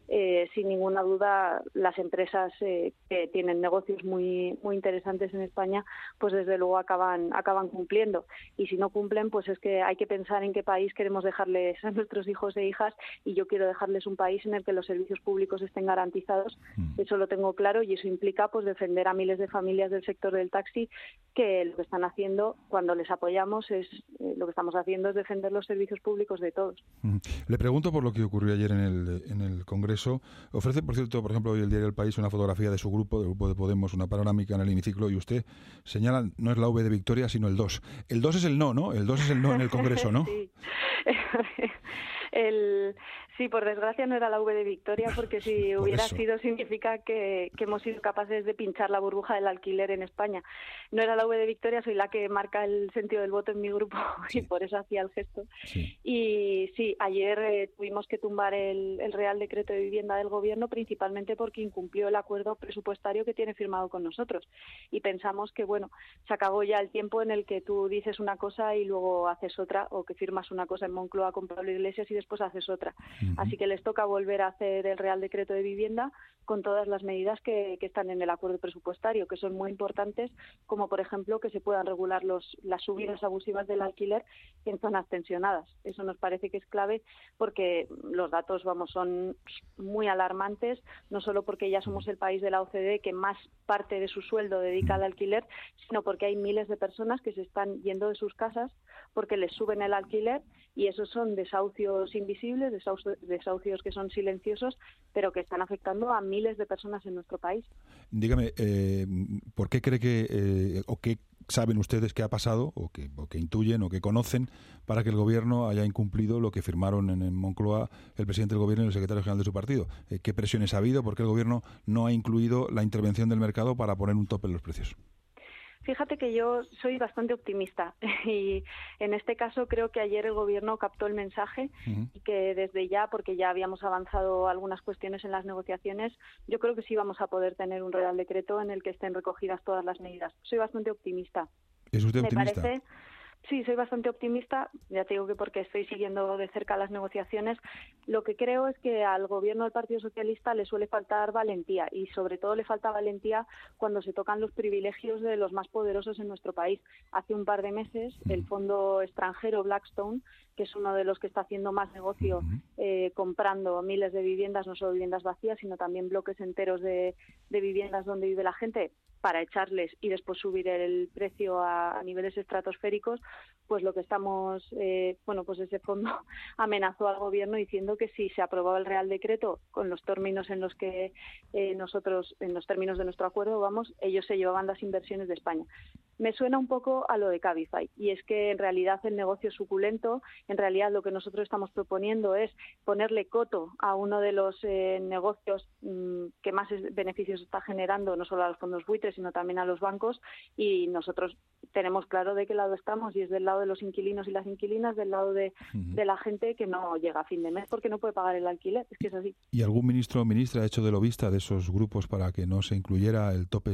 sin ninguna duda las empresas que tienen negocios muy muy interesantes en España, pues desde luego acaban cumpliendo. Y si no cumplen, pues es que hay que pensar en qué país queremos dejarles a nuestros hijos e hijas, y yo quiero dejarles un país en el que los servicios públicos estén garantizados. Eso lo tengo claro, y eso implica pues defender a miles de familias del sector del taxi, que lo que están haciendo cuando les apoyamos es lo que estamos haciendo es defender los servicios públicos de todos. Le pregunto por lo que ocurrió ayer en el Congreso. Ofrece, por cierto, por ejemplo, hoy el diario El País una fotografía de su grupo, del grupo de Podemos, una panorámica en el hemiciclo, y usted señala, no es la V de Victoria, sino el 2. El 2 es el no, ¿no? El 2 es el no en el Congreso, ¿no? Sí. Sí, por desgracia no era la V de Victoria, porque si hubiera sido significa que hemos sido capaces de pinchar la burbuja del alquiler en España. No era la V de Victoria, soy la que marca el sentido del voto en mi grupo y por eso hacía el gesto. Sí. Y sí, ayer tuvimos que tumbar el Real Decreto de Vivienda del Gobierno, principalmente porque incumplió el acuerdo presupuestario que tiene firmado con nosotros. Y pensamos que, bueno, se acabó ya el tiempo en el que tú dices una cosa y luego haces otra, o que firmas una cosa en Moncloa con Pablo Iglesias y después haces otra. Así que les toca volver a hacer el Real Decreto de Vivienda con todas las medidas que están en el acuerdo presupuestario, que son muy importantes, como por ejemplo que se puedan regular las subidas abusivas del alquiler en zonas tensionadas. Eso nos parece que es clave, porque los datos son muy alarmantes, no solo porque ya somos el país de la OCDE que más parte de su sueldo dedica al alquiler, sino porque hay miles de personas que se están yendo de sus casas porque les suben el alquiler, y esos son desahucios invisibles, desahucios que son silenciosos, pero que están afectando a miles de personas en nuestro país. Dígame, ¿por qué cree que, o qué saben ustedes que ha pasado, o que intuyen, o que conocen, para que el Gobierno haya incumplido lo que firmaron en Moncloa el presidente del Gobierno y el secretario general de su partido? ¿Qué presiones ha habido? ¿Por qué el Gobierno no ha incluido la intervención del mercado para poner un tope en los precios? Fíjate que yo soy bastante optimista y en este caso creo que ayer el Gobierno captó el mensaje y que desde ya, porque ya habíamos avanzado algunas cuestiones en las negociaciones, yo creo que sí vamos a poder tener un Real Decreto en el que estén recogidas todas las medidas. Soy bastante optimista. ¿Es usted optimista? Me parece... Sí, soy bastante optimista, ya te digo que porque estoy siguiendo de cerca las negociaciones. Lo que creo es que al Gobierno del Partido Socialista le suele faltar valentía, y sobre todo le falta valentía cuando se tocan los privilegios de los más poderosos en nuestro país. Hace un par de meses el fondo extranjero Blackstone, que es uno de los que está haciendo más negocio comprando miles de viviendas, no solo viviendas vacías, sino también bloques enteros de viviendas donde vive la gente, para echarles y después subir el precio a niveles estratosféricos, pues lo que estamos, pues ese fondo amenazó al gobierno diciendo que si se aprobaba el Real Decreto con los términos en los que nosotros, en los términos de nuestro acuerdo, ellos se llevaban las inversiones de España. Me suena un poco a lo de Cabify, y es que en realidad el negocio es suculento. En realidad lo que nosotros estamos proponiendo es ponerle coto a uno de los negocios que más beneficios está generando, no solo a los fondos buitres, sino también a los bancos, y nosotros tenemos claro de qué lado estamos, y es del lado de los inquilinos y las inquilinas, del lado de la gente que no llega a fin de mes porque no puede pagar el alquiler. Es que es así. ¿Y algún ministro o ministra ha hecho de lobista de esos grupos para que no se incluyera el tope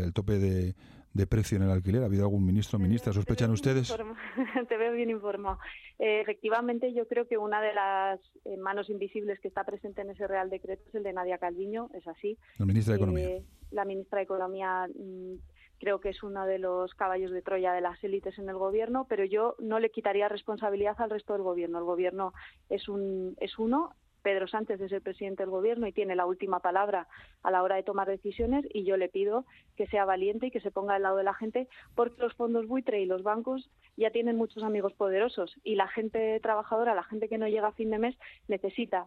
de precio en el alquiler? ¿Ha habido algún ministro o ministra? ¿Sospechan ustedes? Te veo bien informado. Efectivamente, yo creo que una de las manos invisibles que está presente en ese Real Decreto es el de Nadia Calviño, es así. La ministra de Economía. La ministra de Economía creo que es uno de los caballos de Troya de las élites en el gobierno, pero yo no le quitaría responsabilidad al resto del gobierno. El gobierno es uno. Pedro Sánchez es el presidente del gobierno y tiene la última palabra a la hora de tomar decisiones, y yo le pido que sea valiente y que se ponga al lado de la gente, porque los fondos buitre y los bancos ya tienen muchos amigos poderosos, y la gente trabajadora, la gente que no llega a fin de mes, necesita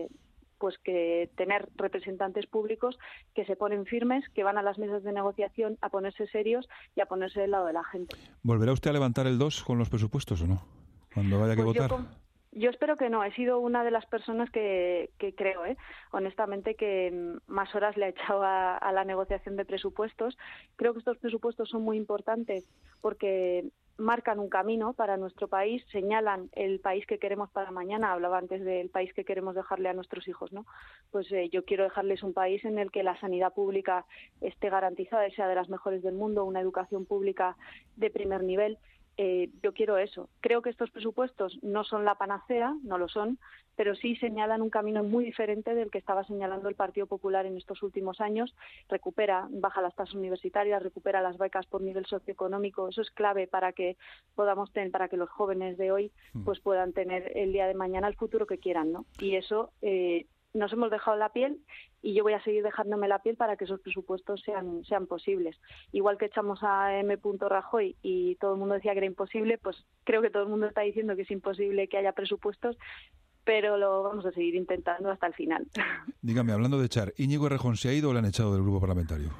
que tener representantes públicos que se ponen firmes, que van a las mesas de negociación a ponerse serios y a ponerse del lado de la gente. ¿Volverá usted a levantar el 2 con los presupuestos o no? Cuando vaya que votar. Yo espero que no. He sido una de las personas que creo, honestamente, que más horas le ha echado a la negociación de presupuestos. Creo que estos presupuestos son muy importantes porque marcan un camino para nuestro país, señalan el país que queremos para mañana. Hablaba antes del país que queremos dejarle a nuestros hijos, ¿no? Pues yo quiero dejarles un país en el que la sanidad pública esté garantizada y sea de las mejores del mundo, una educación pública de primer nivel. Yo quiero eso. Creo que estos presupuestos no son la panacea, no lo son, pero sí señalan un camino muy diferente del que estaba señalando el Partido Popular en estos últimos años. Baja las tasas universitarias, recupera las becas por nivel socioeconómico. Eso es clave para que para que los jóvenes de hoy pues puedan tener el día de mañana el futuro que quieran, ¿no? Y eso nos hemos dejado la piel, y yo voy a seguir dejándome la piel para que esos presupuestos sean posibles. Igual que echamos a M. Rajoy y todo el mundo decía que era imposible, pues creo que todo el mundo está diciendo que es imposible que haya presupuestos, pero lo vamos a seguir intentando hasta el final. Dígame, hablando de echar, ¿Íñigo Errejón se ha ido o le han echado del grupo parlamentario?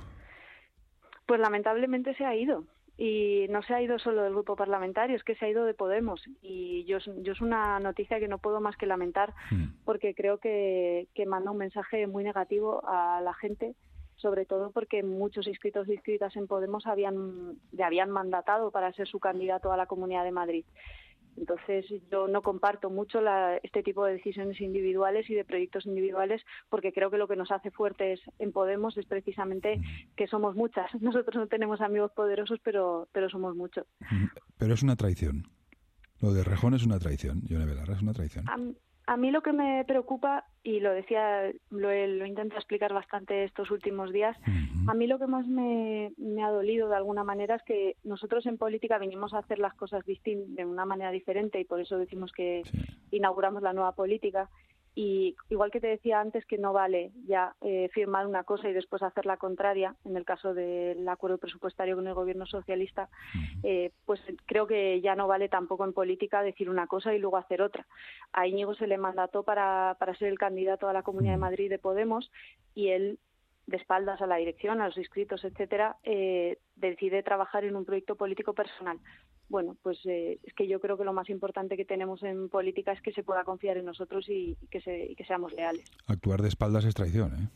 Pues lamentablemente se ha ido. Y no se ha ido solo del grupo parlamentario, es que se ha ido de Podemos. Y yo es una noticia que no puedo más que lamentar, porque creo que manda un mensaje muy negativo a la gente, sobre todo porque muchos inscritos e inscritas en Podemos le habían mandatado para ser su candidato a la Comunidad de Madrid. Entonces yo no comparto mucho este tipo de decisiones individuales y de proyectos individuales, porque creo que lo que nos hace fuertes en Podemos es precisamente que somos muchas. Nosotros no tenemos amigos poderosos, pero somos muchos. Pero es una traición. Lo de Errejón es una traición, Yone Belarra, es una traición. A mí lo que me preocupa, y lo decía, lo intento explicar bastante estos últimos días, a mí lo que más me ha dolido de alguna manera es que nosotros en política vinimos a hacer las cosas de una manera diferente, y por eso decimos que inauguramos la nueva política. Y igual que te decía antes que no vale ya firmar una cosa y después hacer la contraria, en el caso del acuerdo presupuestario con el gobierno socialista, pues creo que ya no vale tampoco en política decir una cosa y luego hacer otra. A Íñigo se le mandató para ser el candidato a la Comunidad de Madrid de Podemos, y él, de espaldas a la dirección, a los inscritos, etcétera, decide trabajar en un proyecto político personal. Bueno, pues es que yo creo que lo más importante que tenemos en política es que se pueda confiar en nosotros y que seamos leales. Actuar de espaldas es traición, ¿eh?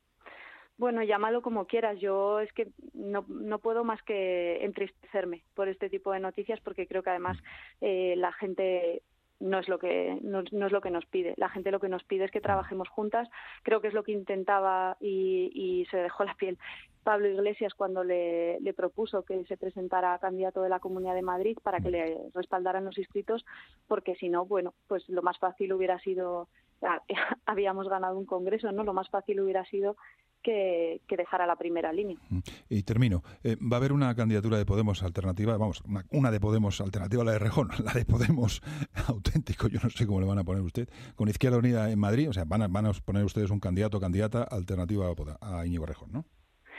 Bueno, llámalo como quieras. Yo es que no puedo más que entristecerme por este tipo de noticias, porque creo que además la gente no es lo que nos pide. La gente lo que nos pide es que trabajemos juntas. Creo que es lo que intentaba y se dejó la piel Pablo Iglesias cuando le propuso que se presentara candidato de la Comunidad de Madrid para que le respaldaran los inscritos, porque si no, bueno, pues lo más fácil hubiera sido, habíamos ganado un congreso, ¿no? Lo más fácil hubiera sido que dejara la primera línea. Y termino. Va a haber una candidatura de Podemos alternativa, una de Podemos alternativa a la de Errejón, la de Podemos auténtico, yo no sé cómo le van a poner usted, con Izquierda Unida en Madrid, o sea, van a poner ustedes un candidato o candidata alternativa a Íñigo Errejón, ¿no? O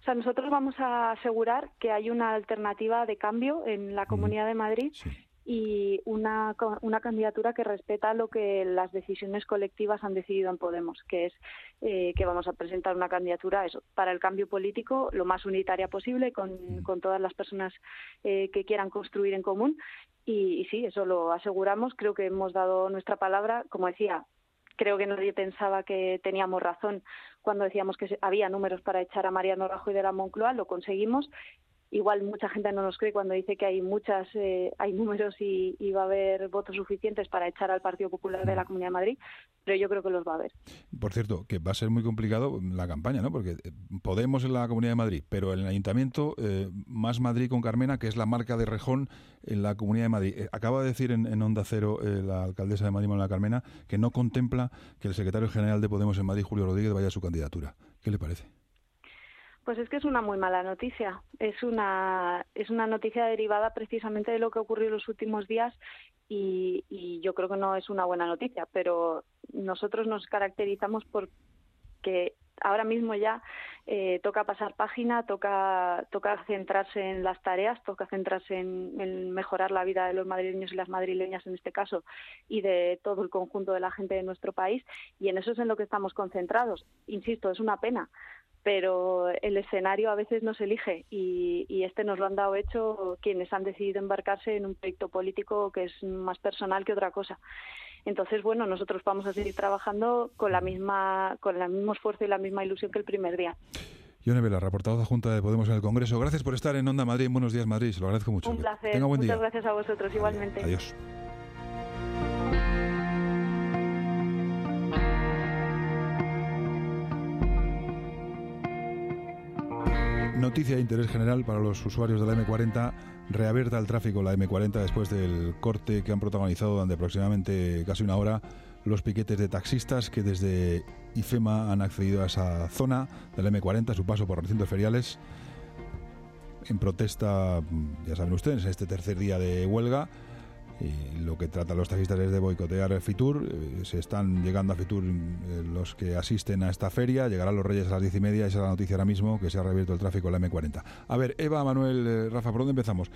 sea, nosotros vamos a asegurar que hay una alternativa de cambio en la Comunidad de Madrid y una candidatura que respeta lo que las decisiones colectivas han decidido en Podemos, que es que vamos a presentar una candidatura para el cambio político lo más unitaria posible, con todas las personas que quieran construir en común. Y sí, eso lo aseguramos. Creo que hemos dado nuestra palabra. Como decía, creo que nadie pensaba que teníamos razón cuando decíamos que había números para echar a Mariano Rajoy de la Moncloa. Lo conseguimos. Igual mucha gente no nos cree cuando dice que hay números y va a haber votos suficientes para echar al Partido Popular de la Comunidad de Madrid, pero yo creo que los va a haber. Por cierto, que va a ser muy complicado la campaña, ¿no? Porque Podemos en la Comunidad de Madrid, pero en el Ayuntamiento, Más Madrid con Carmena, que es la marca de Rejón en la Comunidad de Madrid. Acaba de decir en Onda Cero la alcaldesa de Madrid, Manuela Carmena, que no contempla que el secretario general de Podemos en Madrid, Julio Rodríguez, vaya a su candidatura. ¿Qué le parece? Pues es que es una muy mala noticia. Es una noticia derivada precisamente de lo que ocurrió en los últimos días y yo creo que no es una buena noticia, pero nosotros nos caracterizamos porque ahora mismo ya toca pasar página, toca centrarse en las tareas, toca centrarse en mejorar la vida de los madrileños y las madrileñas en este caso y de todo el conjunto de la gente de nuestro país, y en eso es en lo que estamos concentrados. Insisto, es una pena, pero el escenario a veces no se elige y este nos lo han dado hecho quienes han decidido embarcarse en un proyecto político que es más personal que otra cosa. Entonces, bueno, nosotros vamos a seguir trabajando con el mismo esfuerzo y la misma ilusión que el primer día. Yone Belarra, portavoz adjunta de Podemos en el Congreso. Gracias por estar en Onda Madrid. Buenos días, Madrid. Se lo agradezco mucho. Un placer. Tenga buen día. Muchas gracias a vosotros, igualmente. Adiós. Noticia de interés general para los usuarios de la M40. Reabierta el tráfico la M40 después del corte que han protagonizado durante aproximadamente casi una hora los piquetes de taxistas que desde IFEMA han accedido a esa zona de la M40, a su paso por recintos feriales, en protesta, ya saben ustedes, en este tercer día de huelga. Y lo que tratan los taxistas es de boicotear Fitur. Se están llegando a Fitur los que asisten a esta feria. Llegarán los Reyes a las 10:30. Esa es la noticia ahora mismo, que se ha reabierto el tráfico en la M40. A ver, Eva, Manuel, Rafa, ¿por dónde empezamos?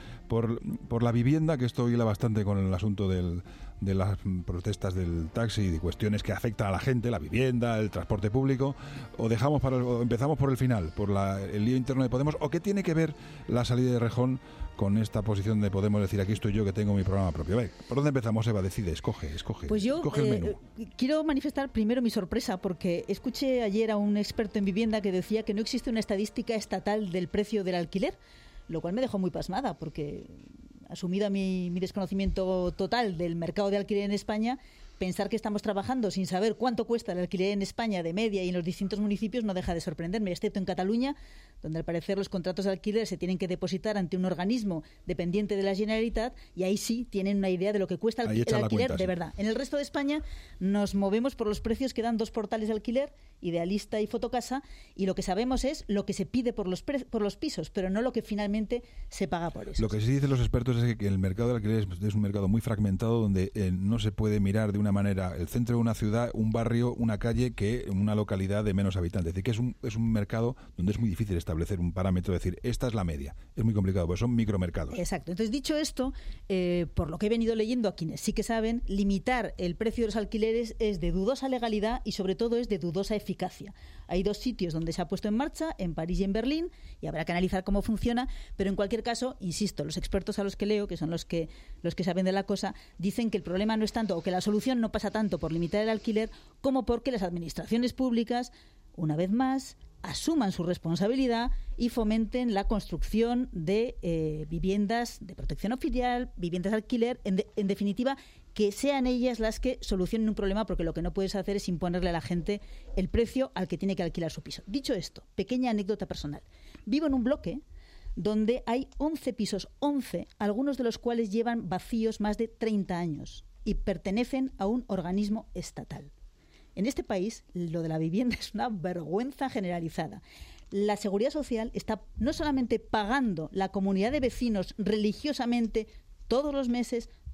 Por la vivienda, que esto hila bastante con el asunto de las protestas del taxi y de cuestiones que afectan a la gente, la vivienda, el transporte público, o empezamos por el final, por el lío interno de Podemos, o qué tiene que ver la salida de Rejón con esta posición de Podemos, decir, aquí estoy yo que tengo mi programa propio. A ver, ¿por dónde empezamos, Eva? Decide, escoge. Pues yo escoge el menú. Quiero manifestar primero mi sorpresa, porque escuché ayer a un experto en vivienda que decía que no existe una estadística estatal del precio del alquiler, lo cual me dejó muy pasmada, porque asumida mi desconocimiento total del mercado de alquiler en España, pensar que estamos trabajando sin saber cuánto cuesta el alquiler en España de media y en los distintos municipios no deja de sorprenderme, excepto en Cataluña, donde al parecer los contratos de alquiler se tienen que depositar ante un organismo dependiente de la Generalitat y ahí sí tienen una idea de lo que cuesta el alquiler de verdad. En el resto de España nos movemos por los precios que dan dos portales de alquiler, Idealista y Fotocasa, y lo que sabemos es lo que se pide por los pisos, pero no lo que finalmente se paga por eso. Lo que sí dicen los expertos es que el mercado del alquiler es un mercado muy fragmentado, donde no se puede mirar de una manera el centro de una ciudad, un barrio, una calle, que una localidad de menos habitantes. Es decir, que es un mercado donde es muy difícil establecer un parámetro, decir, esta es la media. Es muy complicado, porque son micromercados. Exacto. Entonces, dicho esto, por lo que he venido leyendo a quienes sí que saben, limitar el precio de los alquileres es de dudosa legalidad y sobre todo es de dudosa eficacia. Hay dos sitios donde se ha puesto en marcha, en París y en Berlín, y habrá que analizar cómo funciona, pero en cualquier caso, insisto, los expertos a los que leo, que son los que saben de la cosa, dicen que el problema no es tanto, o que la solución no pasa tanto por limitar el alquiler, como porque las administraciones públicas, una vez más, asuman su responsabilidad y fomenten la construcción de viviendas de protección oficial, viviendas de alquiler, en definitiva, que sean ellas las que solucionen un problema, porque lo que no puedes hacer es imponerle a la gente el precio al que tiene que alquilar su piso. Dicho esto, pequeña anécdota personal. Vivo en un bloque donde hay 11 pisos, 11, algunos de los cuales llevan vacíos más de 30 años y pertenecen a un organismo estatal. En este país, lo de la vivienda es una vergüenza generalizada. La Seguridad Social está no solamente pagando la comunidad de vecinos religiosamente todos los meses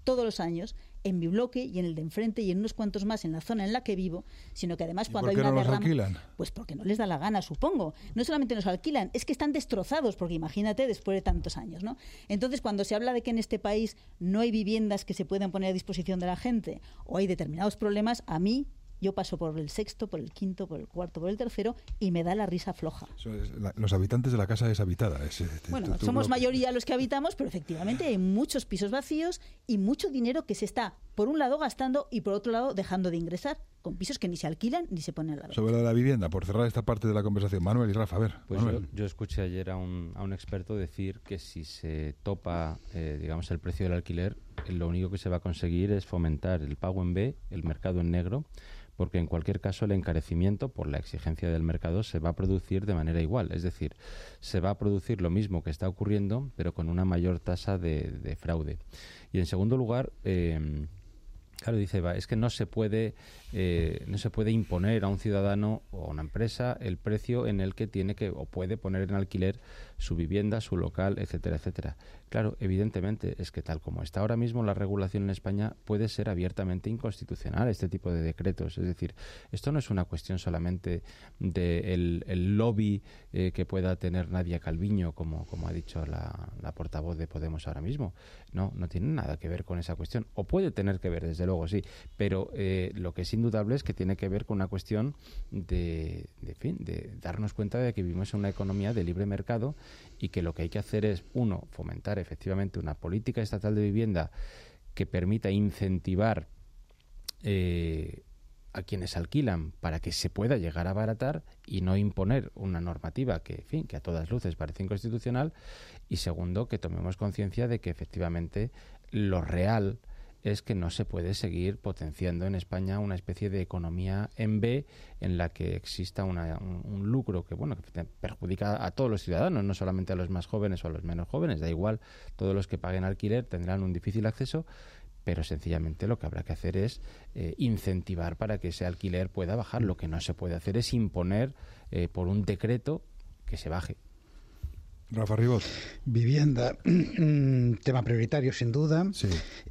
todos los años en mi bloque y en el de enfrente y en unos cuantos más en la zona en la que vivo, sino que además cuando hay una derrama... ¿Por qué no los alquilan? Pues porque no les da la gana, supongo. No solamente nos alquilan, es que están destrozados, porque imagínate después de tantos años, ¿no? Entonces, cuando se habla de que en este país no hay viviendas que se puedan poner a disposición de la gente o hay determinados problemas, a mí... Yo paso por el sexto, por el quinto, por el cuarto, por el tercero y me da la risa floja. Los habitantes de la casa deshabitada. Bueno, somos mayoría los que habitamos, pero efectivamente hay muchos pisos vacíos y mucho dinero que se está, por un lado, gastando y por otro lado, dejando de ingresar, con pisos que ni se alquilan ni se ponen a la venta. Sobre la vivienda, por cerrar esta parte de la conversación, Manuel y Rafa, a ver. Pues yo escuché ayer a un experto decir que si se topa, digamos, el precio del alquiler, lo único que se va a conseguir es fomentar el pago en B, el mercado en negro, porque en cualquier caso el encarecimiento por la exigencia del mercado se va a producir de manera igual, es decir, se va a producir lo mismo que está ocurriendo, pero con una mayor tasa de fraude. Y en segundo lugar, claro, dice Eva, es que no se puede imponer a un ciudadano o a una empresa el precio en el que tiene que o puede poner en alquiler su vivienda, su local, etcétera, etcétera. Claro, evidentemente es que tal como está ahora mismo la regulación en España puede ser abiertamente inconstitucional este tipo de decretos. Es decir, esto no es una cuestión solamente del lobby que pueda tener Nadia Calviño, como ha dicho la portavoz de Podemos ahora mismo. No tiene nada que ver con esa cuestión. O puede tener que ver, desde luego, sí, pero lo que es indudable es que tiene que ver con una cuestión de darnos cuenta de que vivimos en una economía de libre mercado y que lo que hay que hacer es, uno, fomentar efectivamente una política estatal de vivienda que permita incentivar a quienes alquilan para que se pueda llegar a abaratar y no imponer una normativa que a todas luces parece inconstitucional, y segundo, que tomemos conciencia de que efectivamente lo real es que no se puede seguir potenciando en España una especie de economía en B en la que exista un lucro que perjudica a todos los ciudadanos, no solamente a los más jóvenes o a los menos jóvenes, da igual, todos los que paguen alquiler tendrán un difícil acceso, pero sencillamente lo que habrá que hacer es incentivar para que ese alquiler pueda bajar. Lo que no se puede hacer es imponer por un decreto que se baje. Rafa Ribot. Vivienda, tema prioritario sin duda. Sí.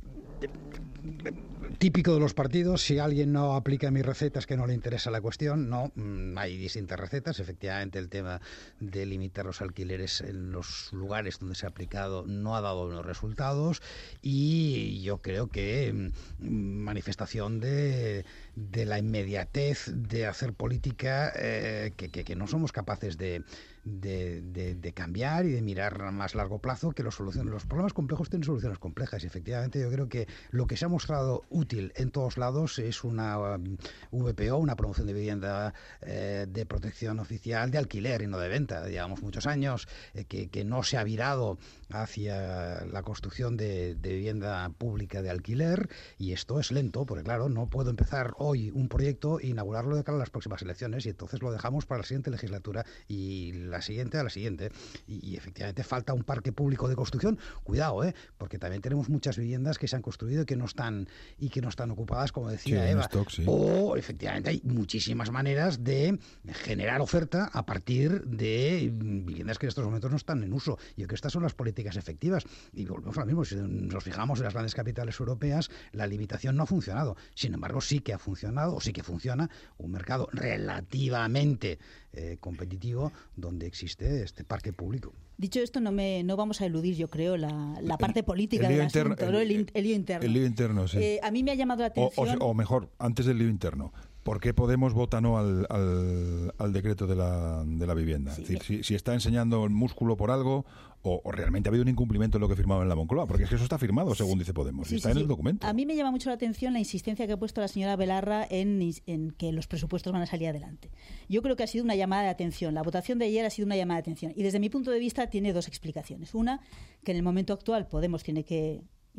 Típico de los partidos, si alguien no aplica mis recetas que no le interesa la cuestión, no, hay distintas recetas. Efectivamente, el tema de limitar los alquileres en los lugares donde se ha aplicado no ha dado buenos resultados, y yo creo que manifestación de la inmediatez de hacer política que no somos capaces de cambiar y de mirar a más largo plazo, que los problemas complejos tienen soluciones complejas. Y efectivamente yo creo que lo que se ha mostrado útil en todos lados es una VPO, una promoción de vivienda de protección oficial de alquiler y no de venta. Llevamos muchos años que no se ha virado hacia la construcción de vivienda pública de alquiler, y esto es lento, porque claro, no puedo empezar hoy un proyecto e inaugurarlo de cara a las próximas elecciones, y entonces lo dejamos para la siguiente legislatura y la siguiente a la siguiente, y efectivamente falta un parque público de construcción. Cuidado, porque también tenemos muchas viviendas que se han construido y que no están ocupadas, como decía Eva. Stock, sí. O efectivamente hay muchísimas maneras de generar oferta a partir de viviendas que en estos momentos no están en uso. Yo creo que estas son las políticas efectivas, y volvemos a lo mismo. Si nos fijamos en las grandes capitales europeas, la limitación no ha funcionado. Sin embargo, sí que ha funcionado, o sí que funciona, un mercado relativamente competitivo donde existe este parque público. Dicho esto, no vamos a eludir, yo creo, la parte política del asunto, ¿no? El lío interno. El lío interno, sí. A mí me ha llamado la atención... O mejor, antes del lío interno, ¿por qué Podemos vota no al decreto de la vivienda? Sí. Es decir, si está enseñando el músculo por algo, o realmente ha habido un incumplimiento en lo que firmaba en la Moncloa, porque es que eso está firmado, según dice Podemos, y está en el documento. A mí me llama mucho la atención la insistencia que ha puesto la señora Belarra en que los presupuestos van a salir adelante. Yo creo que ha sido una llamada de atención. La votación de ayer ha sido una llamada de atención, y desde mi punto de vista tiene dos explicaciones. Una, que en el momento actual Podemos tiene que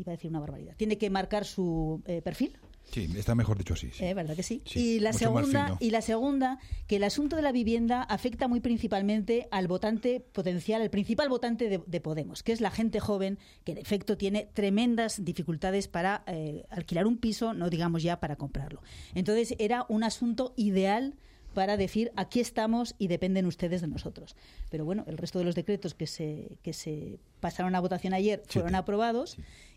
marcar su perfil. Sí, está mejor dicho así. ¿Verdad que sí? Y la segunda, que el asunto de la vivienda afecta muy principalmente al votante potencial, al principal votante de Podemos, que es la gente joven, que en efecto tiene tremendas dificultades para alquilar un piso, no digamos ya para comprarlo. Entonces era un asunto ideal para decir, aquí estamos y dependen ustedes de nosotros. Pero bueno, el resto de los decretos que se pasaron a votación ayer fueron aprobados. Sí.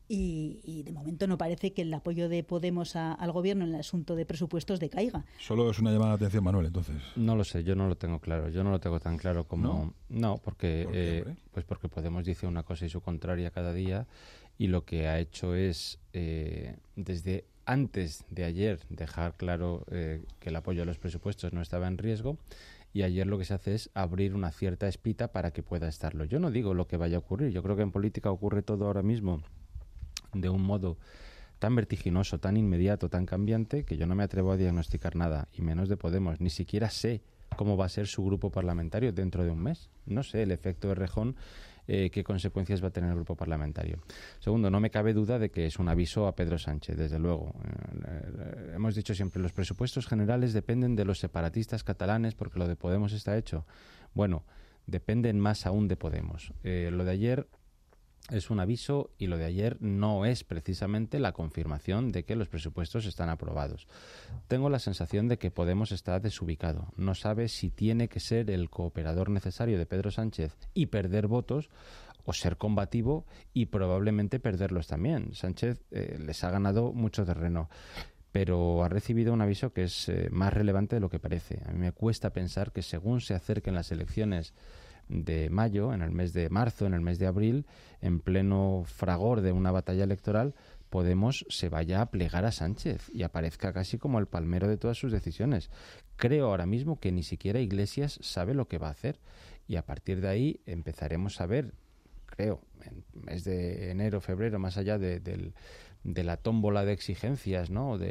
y de momento no parece que el apoyo de Podemos al gobierno en el asunto de presupuestos decaiga. Solo es una llamada de atención, Manuel, entonces. No lo sé, yo no lo tengo claro. Yo no lo tengo tan claro como... No, porque, ¿Por qué, pues porque Podemos dice una cosa y su contraria cada día, y lo que ha hecho es, desde antes de ayer, dejar claro que el apoyo a los presupuestos no estaba en riesgo, y ayer lo que se hace es abrir una cierta espita para que pueda estarlo. Yo no digo lo que vaya a ocurrir, yo creo que en política ocurre todo ahora mismo de un modo tan vertiginoso, tan inmediato, tan cambiante, que yo no me atrevo a diagnosticar nada, y menos de Podemos. Ni siquiera sé cómo va a ser su grupo parlamentario dentro de un mes. No sé el efecto de Errejón, qué consecuencias va a tener el grupo parlamentario. Segundo, no me cabe duda de que es un aviso a Pedro Sánchez, desde luego. Hemos dicho siempre, los presupuestos generales dependen de los separatistas catalanes porque lo de Podemos está hecho. Bueno, dependen más aún de Podemos. Lo de ayer es un aviso, y lo de ayer no es precisamente la confirmación de que los presupuestos están aprobados. Tengo la sensación de que Podemos está desubicado. No sabe si tiene que ser el cooperador necesario de Pedro Sánchez y perder votos, o ser combativo y probablemente perderlos también. Sánchez les ha ganado mucho terreno, pero ha recibido un aviso que es más relevante de lo que parece. A mí me cuesta pensar que según se acerquen las elecciones de mayo, en el mes de marzo, en el mes de abril, en pleno fragor de una batalla electoral, Podemos se vaya a plegar a Sánchez y aparezca casi como el palmero de todas sus decisiones. Creo ahora mismo que ni siquiera Iglesias sabe lo que va a hacer, y a partir de ahí empezaremos a ver, creo, en el mes de enero, febrero, más allá de la tómbola de exigencias, ¿no? o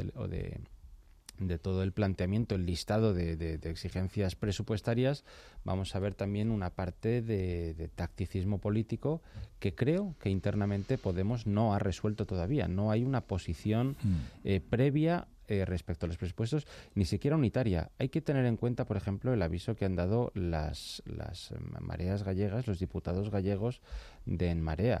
de todo el planteamiento, el listado de exigencias presupuestarias, vamos a ver también una parte de tacticismo político que creo que internamente Podemos no ha resuelto todavía. No hay una posición previa respecto a los presupuestos, ni siquiera unitaria. Hay que tener en cuenta, por ejemplo, el aviso que han dado las mareas gallegas, los diputados gallegos de En Marea,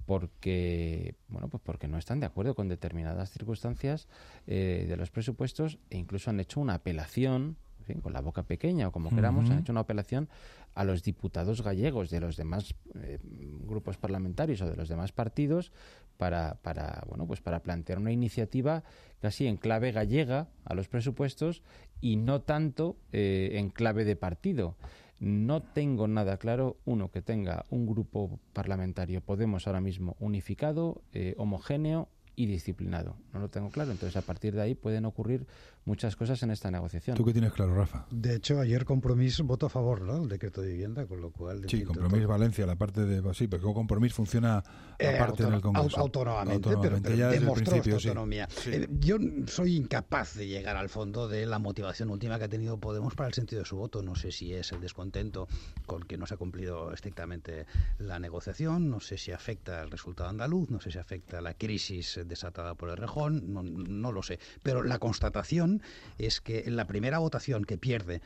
porque no están de acuerdo con determinadas circunstancias de los presupuestos, e incluso han hecho una apelación, en fin, con la boca pequeña o como queramos, han hecho una apelación a los diputados gallegos de los demás grupos parlamentarios o de los demás partidos para plantear una iniciativa casi en clave gallega a los presupuestos y no tanto en clave de partido. No tengo nada claro, que tenga un grupo parlamentario Podemos ahora mismo unificado, homogéneo y disciplinado. No lo tengo claro. Entonces, a partir de ahí pueden ocurrir muchas cosas en esta negociación. ¿Tú qué tienes claro, Rafa? De hecho, ayer Compromís votó a favor, ¿no?, del decreto de vivienda, con lo cual... Sí, Compromís Valencia, la parte de... Sí, pero Compromís funciona aparte en el Congreso. Autónomamente, pero ya demostró esta sí. autonomía. Sí. Yo soy incapaz de llegar al fondo de la motivación última que ha tenido Podemos para el sentido de su voto. No sé si es el descontento con que no se ha cumplido estrictamente la negociación, no sé si afecta el resultado andaluz, no sé si afecta la crisis desatada por Errejón, no lo sé. Pero la constatación es que en la primera votación que pierde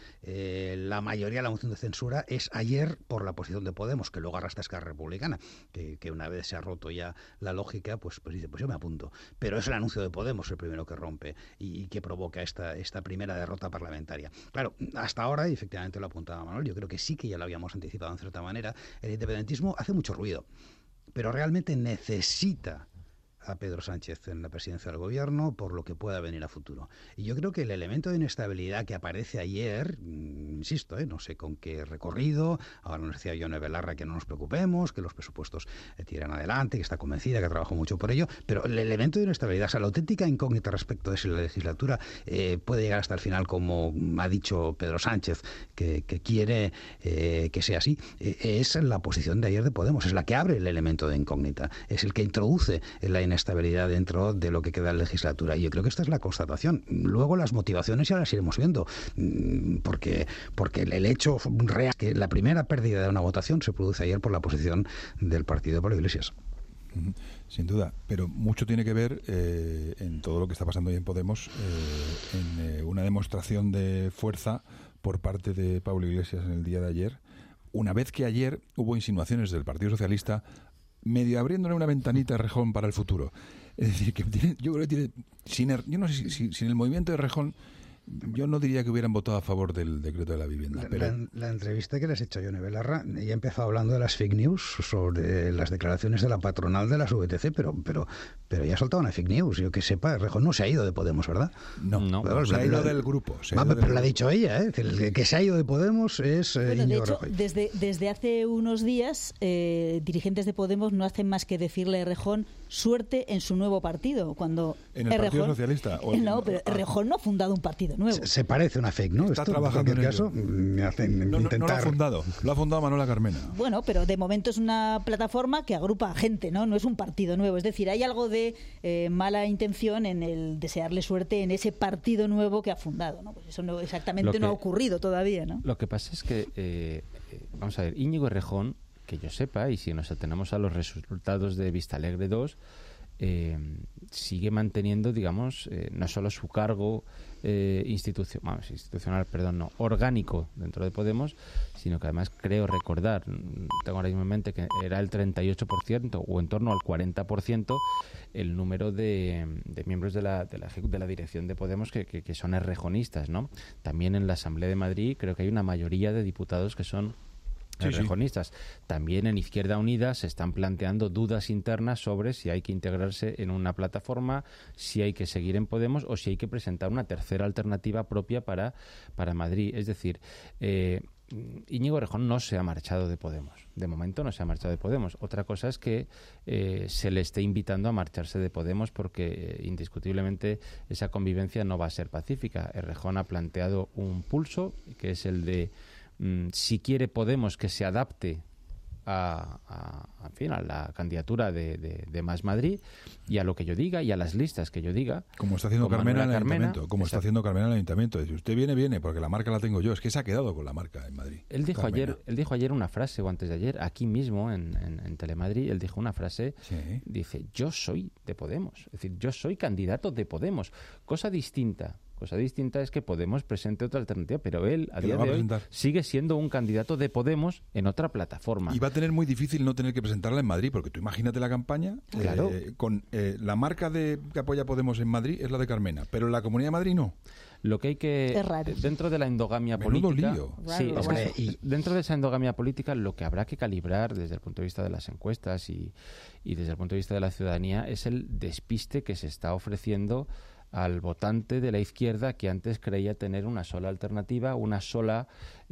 la mayoría de la moción de censura es ayer por la posición de Podemos, que luego arrastra Esquerra Republicana, que una vez se ha roto ya la lógica, pues dice, pues yo me apunto. Pero es el anuncio de Podemos el primero que rompe y que provoca esta primera derrota parlamentaria. Claro, hasta ahora, y efectivamente lo apuntaba Manuel, yo creo que sí que ya lo habíamos anticipado en cierta manera, el independentismo hace mucho ruido, pero realmente necesita a Pedro Sánchez en la presidencia del gobierno por lo que pueda venir a futuro. Y yo creo que el elemento de inestabilidad que aparece ayer, insisto, no sé con qué recorrido, ahora nos decía Yone Belarra que no nos preocupemos, que los presupuestos tiran adelante, que está convencida, que trabajó mucho por ello, pero el elemento de inestabilidad, o sea, la auténtica incógnita respecto de si la legislatura puede llegar hasta el final, como ha dicho Pedro Sánchez, que quiere que sea así, es la posición de ayer de Podemos, es la que abre el elemento de incógnita, es el que introduce la inestabilidad dentro de lo que queda de legislatura. Y yo creo que esta es la constatación. Luego las motivaciones ya las iremos viendo, porque el hecho real es que la primera pérdida de una votación se produce ayer por la posición del partido de Pablo Iglesias. Sin duda, pero mucho tiene que ver en todo lo que está pasando hoy en Podemos, en una demostración de fuerza por parte de Pablo Iglesias en el día de ayer, una vez que ayer hubo insinuaciones del Partido Socialista medio abriéndole una ventanita a Errejón para el futuro. Es decir, que yo creo que tiene, yo no sé si sin el movimiento de Errejón Yo no diría que hubieran votado a favor del decreto de la vivienda. La entrevista que les he hecho a Yone Belarra, ella empezó hablando de las fake news sobre las declaraciones de la patronal de las VTC, pero ya ha soltado una fake news. Yo que sepa, Errejón no se ha ido de Podemos, ¿verdad? No, pero se ha ido del grupo. Pero lo ha dicho ella, ¿eh? El que se ha ido de Podemos es Íñigo Errejón. Desde hace unos días, dirigentes de Podemos no hacen más que decirle a Errejón suerte en su nuevo partido. Cuando ¿En el Partido Socialista? No, pero Errejón no ha fundado un partido nuevo. Se parece una fake, ¿no? Está trabajando en caso, me hacen intentar... No lo ha fundado, lo ha fundado Manuela Carmena. Bueno, pero de momento es una plataforma que agrupa a gente, no es un partido nuevo. Es decir, hay algo de mala intención en el desearle suerte en ese partido nuevo que ha fundado, ¿no? Pues eso no ha ocurrido todavía, ¿no? Lo que pasa es que, vamos a ver, Íñigo Errejón, que yo sepa, y si nos atenemos a los resultados de Vistalegre 2, sigue manteniendo, digamos, no solo su cargo orgánico dentro de Podemos, sino que además creo recordar, tengo ahora mismo en mente que era el 38% o en torno al 40% el número de miembros de la dirección de Podemos que son errejonistas, ¿no? También en la Asamblea de Madrid creo que hay una mayoría de diputados que son errejonistas. También en Izquierda Unida se están planteando dudas internas sobre si hay que integrarse en una plataforma, si hay que seguir en Podemos o si hay que presentar una tercera alternativa propia para Madrid. Es decir, Íñigo Errejón no se ha marchado de Podemos. De momento no se ha marchado de Podemos. Otra cosa es que se le esté invitando a marcharse de Podemos porque indiscutiblemente esa convivencia no va a ser pacífica. Errejón ha planteado un pulso que es el de si quiere Podemos que se adapte a la candidatura de Más Madrid y a lo que yo diga y a las listas que yo diga. Como está haciendo Carmena en el Ayuntamiento. Como está haciendo Carmena en el Ayuntamiento. Si usted viene, porque la marca la tengo yo. Es que se ha quedado con la marca en Madrid. Él dijo ayer una frase, o antes de ayer, aquí mismo en Telemadrid, él dijo una frase, dice, yo soy de Podemos. Es decir, yo soy candidato de Podemos. Cosa distinta es que Podemos presente otra alternativa, pero él a día de hoy sigue siendo un candidato de Podemos en otra plataforma. Y va a tener muy difícil no tener que presentarla en Madrid, porque tú imagínate la campaña, claro. Con la marca que apoya Podemos en Madrid es la de Carmena, pero en la Comunidad de Madrid no. Lo que hay que, dentro de la endogamia política, dentro de esa endogamia política, lo que habrá que calibrar desde el punto de vista de las encuestas y desde el punto de vista de la ciudadanía es el despiste que se está ofreciendo al votante de la izquierda que antes creía tener una sola alternativa, una sola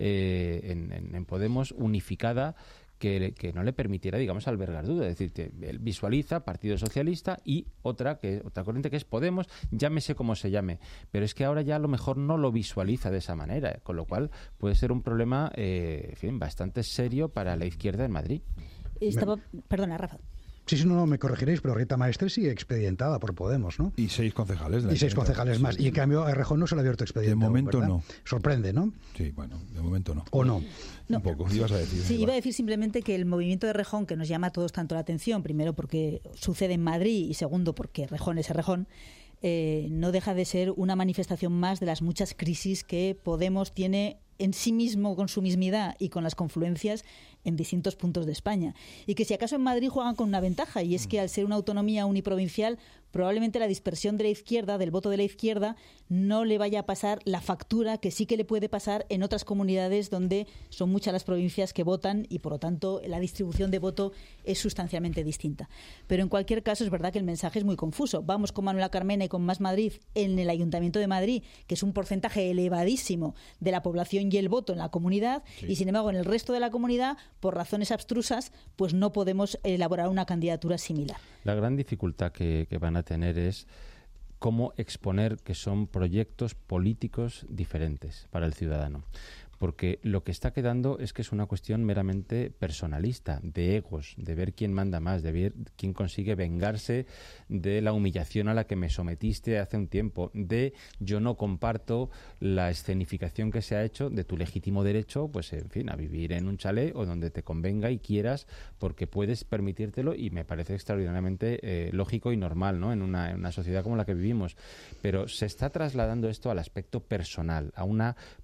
en Podemos unificada que no le permitiera, digamos, albergar dudas. Es decir, que él visualiza Partido Socialista y otra corriente que es Podemos, llámese como se llame. Pero es que ahora ya a lo mejor no lo visualiza de esa manera, con lo cual puede ser un problema bastante serio para la izquierda en Madrid. Perdona, Rafa. Sí, no, me corregiréis, pero Rita Maestre sigue expedientada por Podemos, ¿no? Y 6 concejales. Y 6 concejales más. Y en cambio a Errejón no se le ha abierto expediente. De momento ¿verdad? no. Sorprende, ¿no? Sí, bueno, de momento no. ¿O no? No. Un poco, ibas a decir. Sí, iba a decir simplemente que el movimiento de Errejón, que nos llama a todos tanto la atención, primero porque sucede en Madrid y segundo porque Errejón es Errejón, no deja de ser una manifestación más de las muchas crisis que Podemos tiene en sí mismo, con su mismidad y con las confluencias en distintos puntos de España. Y que si acaso en Madrid juegan con una ventaja, y es que al ser una autonomía uniprovincial, probablemente la dispersión de la izquierda, del voto de la izquierda, no le vaya a pasar la factura que sí que le puede pasar en otras comunidades donde son muchas las provincias que votan y, por lo tanto, la distribución de voto es sustancialmente distinta. Pero en cualquier caso es verdad que el mensaje es muy confuso. Vamos con Manuela Carmena y con Más Madrid en el Ayuntamiento de Madrid, que es un porcentaje elevadísimo de la población y el voto en la comunidad, y sin embargo en el resto de la comunidad, por razones abstrusas, pues no podemos elaborar una candidatura similar. La gran dificultad que van a tener es cómo exponer que son proyectos políticos diferentes para el ciudadano. Porque lo que está quedando es que es una cuestión meramente personalista, de egos, de ver quién manda más, de ver quién consigue vengarse de la humillación a la que me sometiste hace un tiempo, de yo no comparto la escenificación que se ha hecho de tu legítimo derecho, pues en fin, a vivir en un chalet o donde te convenga y quieras, porque puedes permitírtelo, y me parece extraordinariamente lógico y normal, ¿no? En una sociedad como la que vivimos. Pero se está trasladando esto al aspecto personal, a una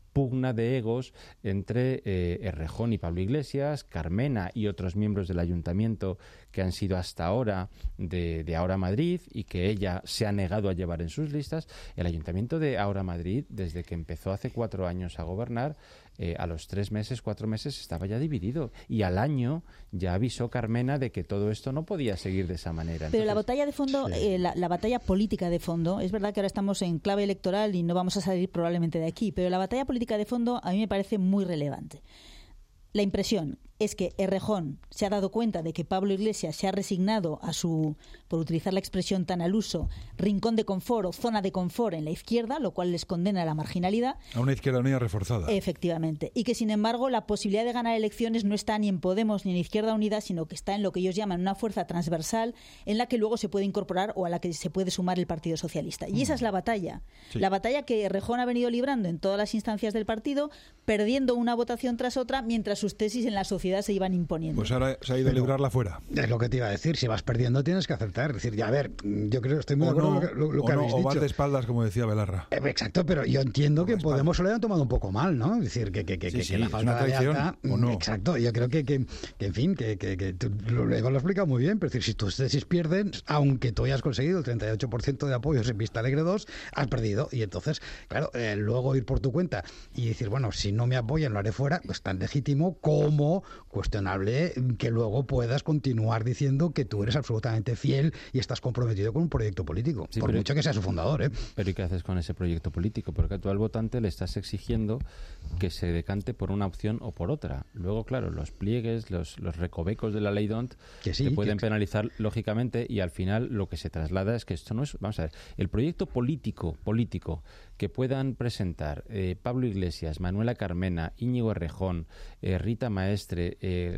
pugna de egos entre Errejón y Pablo Iglesias, Carmena y otros miembros del ayuntamiento que han sido hasta ahora de Ahora Madrid y que ella se ha negado a llevar en sus listas. El ayuntamiento de Ahora Madrid, desde que empezó hace 4 años a gobernar, a los 4 meses estaba ya dividido, y al año ya avisó Carmena de que todo esto no podía seguir de esa manera. Pero Entonces, la batalla de fondo, sí, la batalla política de fondo, es verdad que ahora estamos en clave electoral y no vamos a salir probablemente de aquí, pero la batalla política de fondo a mí me parece muy relevante. La impresión es que Errejón se ha dado cuenta de que Pablo Iglesias se ha resignado a su, por utilizar la expresión tan al uso, rincón de confort o zona de confort en la izquierda, lo cual les condena a la marginalidad. A una izquierda unida reforzada. Efectivamente. Y que, sin embargo, la posibilidad de ganar elecciones no está ni en Podemos ni en Izquierda Unida, sino que está en lo que ellos llaman una fuerza transversal en la que luego se puede incorporar o a la que se puede sumar el Partido Socialista. Y esa es la batalla. Sí. La batalla que Errejón ha venido librando en todas las instancias del partido, perdiendo una votación tras otra, mientras sus tesis en la sociedad se iban imponiendo. Pues ahora se ha ido a librarla fuera. Es lo que te iba a decir, si vas perdiendo tienes que aceptar. Es decir, ya a ver, yo creo que estoy muy de acuerdo con lo que habéis dicho. O vas de espaldas, como decía Belarra. Exacto, pero yo entiendo que Podemos se lo hayan tomado un poco mal, ¿no? Es decir, que la falta de lealtad... No. Exacto, yo creo que en fin, que tú lo he explicado muy bien, pero es decir, si tus tesis pierden, aunque tú hayas conseguido el 38% de apoyos en Vista Alegre 2, has perdido. Y entonces, claro, luego ir por tu cuenta y decir, bueno, si no me apoyan lo haré fuera, pues tan legítimo como cuestionable que luego puedas continuar diciendo que tú eres absolutamente fiel y estás comprometido con un proyecto político, sí, por mucho que sea su fundador, ¿eh? Pero ¿y qué haces con ese proyecto político? Porque tú al votante le estás exigiendo que se decante por una opción o por otra. Luego, claro, los pliegues, los recovecos de la ley DONT te pueden penalizar lógicamente, y al final lo que se traslada es que esto no es... Vamos a ver, el proyecto político que puedan presentar Pablo Iglesias, Manuela Carmena, Íñigo Errejón, Rita Maestre,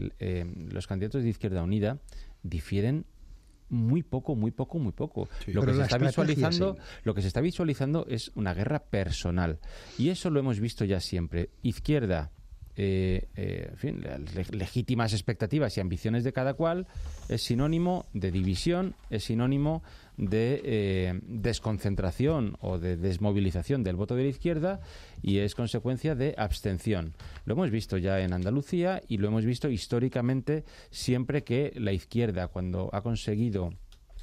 los candidatos de Izquierda Unida, difieren muy poco. Sí, lo que se está visualizando es una guerra personal, y eso lo hemos visto ya siempre. Izquierda, en fin, las legítimas expectativas y ambiciones de cada cual es sinónimo de división, es sinónimo de desconcentración o de desmovilización del voto de la izquierda, y es consecuencia de abstención. Lo hemos visto ya en Andalucía y lo hemos visto históricamente siempre que la izquierda, cuando ha conseguido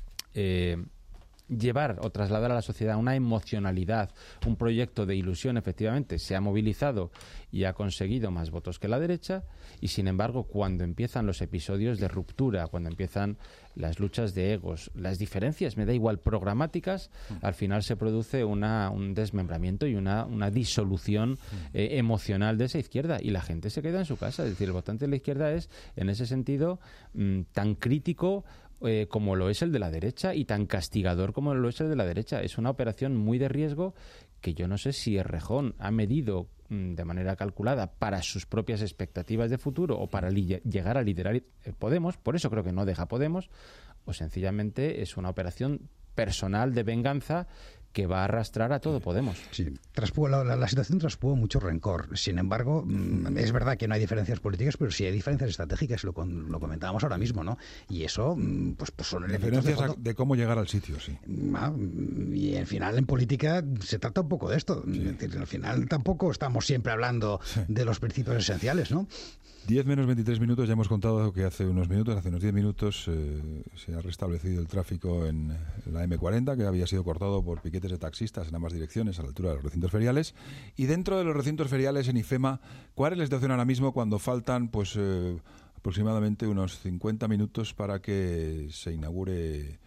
llevar o trasladar a la sociedad una emocionalidad, un proyecto de ilusión, efectivamente se ha movilizado y ha conseguido más votos que la derecha. Y sin embargo, cuando empiezan los episodios de ruptura, cuando empiezan las luchas de egos, las diferencias, me da igual, programáticas, al final se produce un desmembramiento y una disolución emocional de esa izquierda, y la gente se queda en su casa. Es decir, el votante de la izquierda es, en ese sentido, tan crítico como lo es el de la derecha, y tan castigador como lo es el de la derecha. Es una operación muy de riesgo que yo no sé si Errejón ha medido de manera calculada para sus propias expectativas de futuro o para llegar a liderar Podemos, por eso creo que no deja Podemos, o sencillamente es una operación personal de venganza que va a arrastrar a todo Podemos. Sí, la situación traspudo mucho rencor. Sin embargo, es verdad que no hay diferencias políticas, pero sí hay diferencias estratégicas, lo comentábamos ahora mismo, ¿no? Y eso, pues son elementos diferencias de cómo llegar al sitio, sí. Y al final en política se trata un poco de esto. Sí. Es decir, al final tampoco estamos siempre hablando de los principios esenciales, ¿no? 10 menos 23 minutos, ya hemos contado que hace unos 10 minutos, se ha restablecido el tráfico en la M40, que había sido cortado por piquetes de taxistas en ambas direcciones a la altura de los recintos feriales. Y dentro de los recintos feriales en IFEMA, ¿cuál es la situación ahora mismo cuando faltan aproximadamente unos 50 minutos para que se inaugure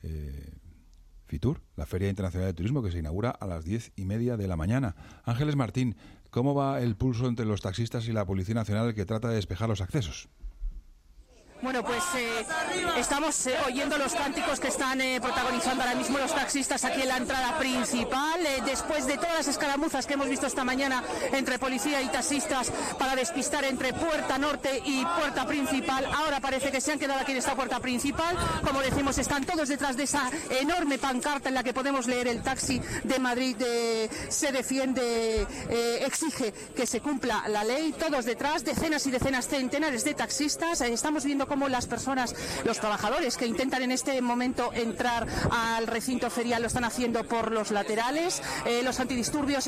FITUR, la Feria Internacional de Turismo, que se inaugura a las 10:30 de la mañana? Ángeles Martín, ¿cómo va el pulso entre los taxistas y la Policía Nacional, que trata de despejar los accesos? Bueno, pues estamos oyendo los cánticos que están protagonizando ahora mismo los taxistas aquí en la entrada principal, después de todas las escaramuzas que hemos visto esta mañana entre policía y taxistas para despistar entre puerta norte y puerta principal. Ahora parece que se han quedado aquí en esta puerta principal. Como decimos, están todos detrás de esa enorme pancarta en la que podemos leer: el taxi de Madrid se defiende, exige que se cumpla la ley. Todos detrás, decenas y decenas, centenares de taxistas. Estamos viendo cómo las personas, los trabajadores que intentan en este momento entrar al recinto ferial lo están haciendo por los laterales. Los antidisturbios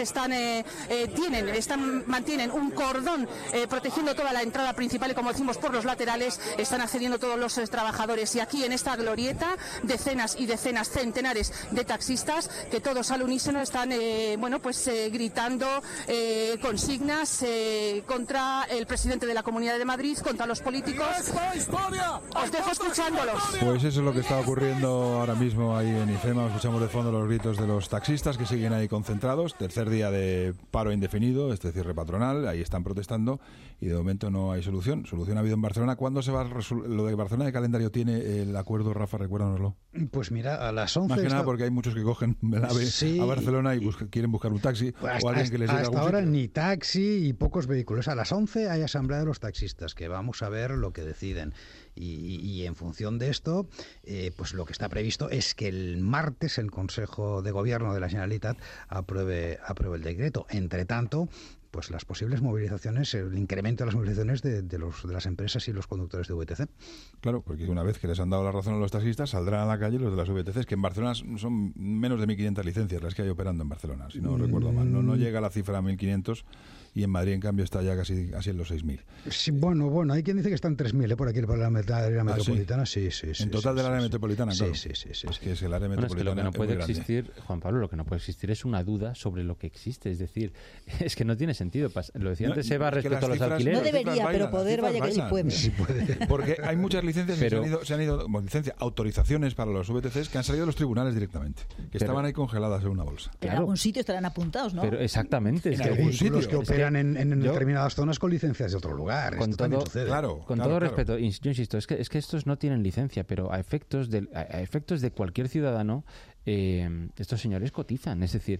mantienen un cordón protegiendo toda la entrada principal y, como decimos, por los laterales están accediendo todos los trabajadores. Y aquí en esta glorieta, decenas y decenas, centenares de taxistas que todos al unísono están gritando consignas contra el presidente de la Comunidad de Madrid, contra los políticos. Os dejo escuchándolos. Pues eso es lo que está ocurriendo ahora mismo ahí en IFEMA. Escuchamos de fondo los gritos de los taxistas que siguen ahí concentrados. Tercer día de paro indefinido, este cierre patronal. Ahí están protestando y de momento no hay solución. Solución ha habido en Barcelona. ¿Cuándo se va a lo de Barcelona de calendario tiene el acuerdo, Rafa? Recuérdanoslo. Pues mira, a las 11... Más que nada porque hay muchos que cogen el AVE a Barcelona y quieren buscar un taxi o alguien que les lleve a algún Hasta ahora sitio. ni taxi y pocos vehículos. A las 11 hay asamblea de los taxistas, que vamos a ver lo que deciden. Y en función de esto, pues lo que está previsto es que el martes el Consejo de Gobierno de la Generalitat apruebe el decreto. Entre tanto, pues las posibles movilizaciones, el incremento de las movilizaciones de las empresas y los conductores de VTC. Claro, porque una vez que les han dado la razón a los taxistas, saldrán a la calle los de las VTCs, que en Barcelona son menos de 1.500 licencias las que hay operando en Barcelona, si no recuerdo mal. No llega la cifra a 1.500 y en Madrid, en cambio, está ya casi en los 6.000. Sí, bueno, hay quien dice que están 3.000 por aquí por la área metropolitana. Sí. En total del área metropolitana, claro. Sí. Es que es el área metropolitana. Es que lo que no puede existir, Juan Pablo, lo que no puede existir es una duda sobre lo que existe. Es decir, es que no tiene sentido. Lo decía antes Eva respecto a los alquileres. No debería, pero poder vaya que sí puede. Sí puede. Porque hay muchas licencias que se han ido autorizaciones para los VTCs que han salido de los tribunales directamente, que estaban ahí congeladas en una bolsa. En algún sitio estarán apuntados, ¿no? Pero exactamente. En algún sitio que operan en determinadas zonas con licencias de otro lugar. Con esto todo, sucede. Con todo respeto, yo insisto, es que estos no tienen licencia, pero a efectos de cualquier ciudadano, estos señores cotizan. Es decir,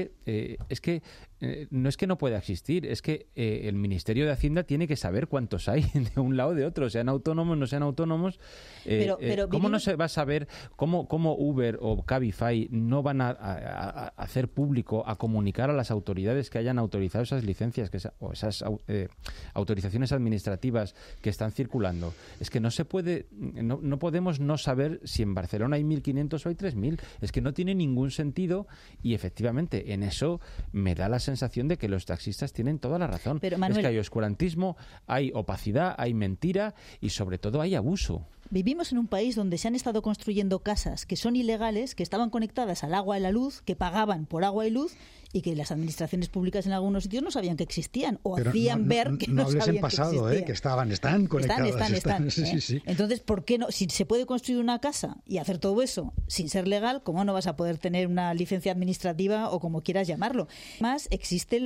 no es que no pueda existir, es que el Ministerio de Hacienda tiene que saber cuántos hay de un lado o de otro, sean autónomos, no sean autónomos. ¿Cómo no se va a saber cómo Uber o Cabify no van a hacer público, a comunicar a las autoridades que hayan autorizado esas licencias o esas autorizaciones administrativas que están circulando? Es que no se puede, no podemos no saber si en Barcelona hay 1.500 o hay 3.000. Es que no tiene ningún sentido y efectivamente en eso me da la sensación de que los taxistas tienen toda la razón. Pero, Manuel, es que hay oscurantismo, hay opacidad, hay mentira y sobre todo hay abuso. Vivimos en un país donde se han estado construyendo casas que son ilegales, que estaban conectadas al agua y la luz, que pagaban por agua y luz y que las administraciones públicas en algunos sitios no sabían que existían o pero hacían ver que no sabían en pasado, que existían. Están conectadas. Están. Sí. Entonces, ¿por qué no? Si se puede construir una casa y hacer todo eso sin ser legal, ¿cómo no vas a poder tener una licencia administrativa o como quieras llamarlo? Además, existe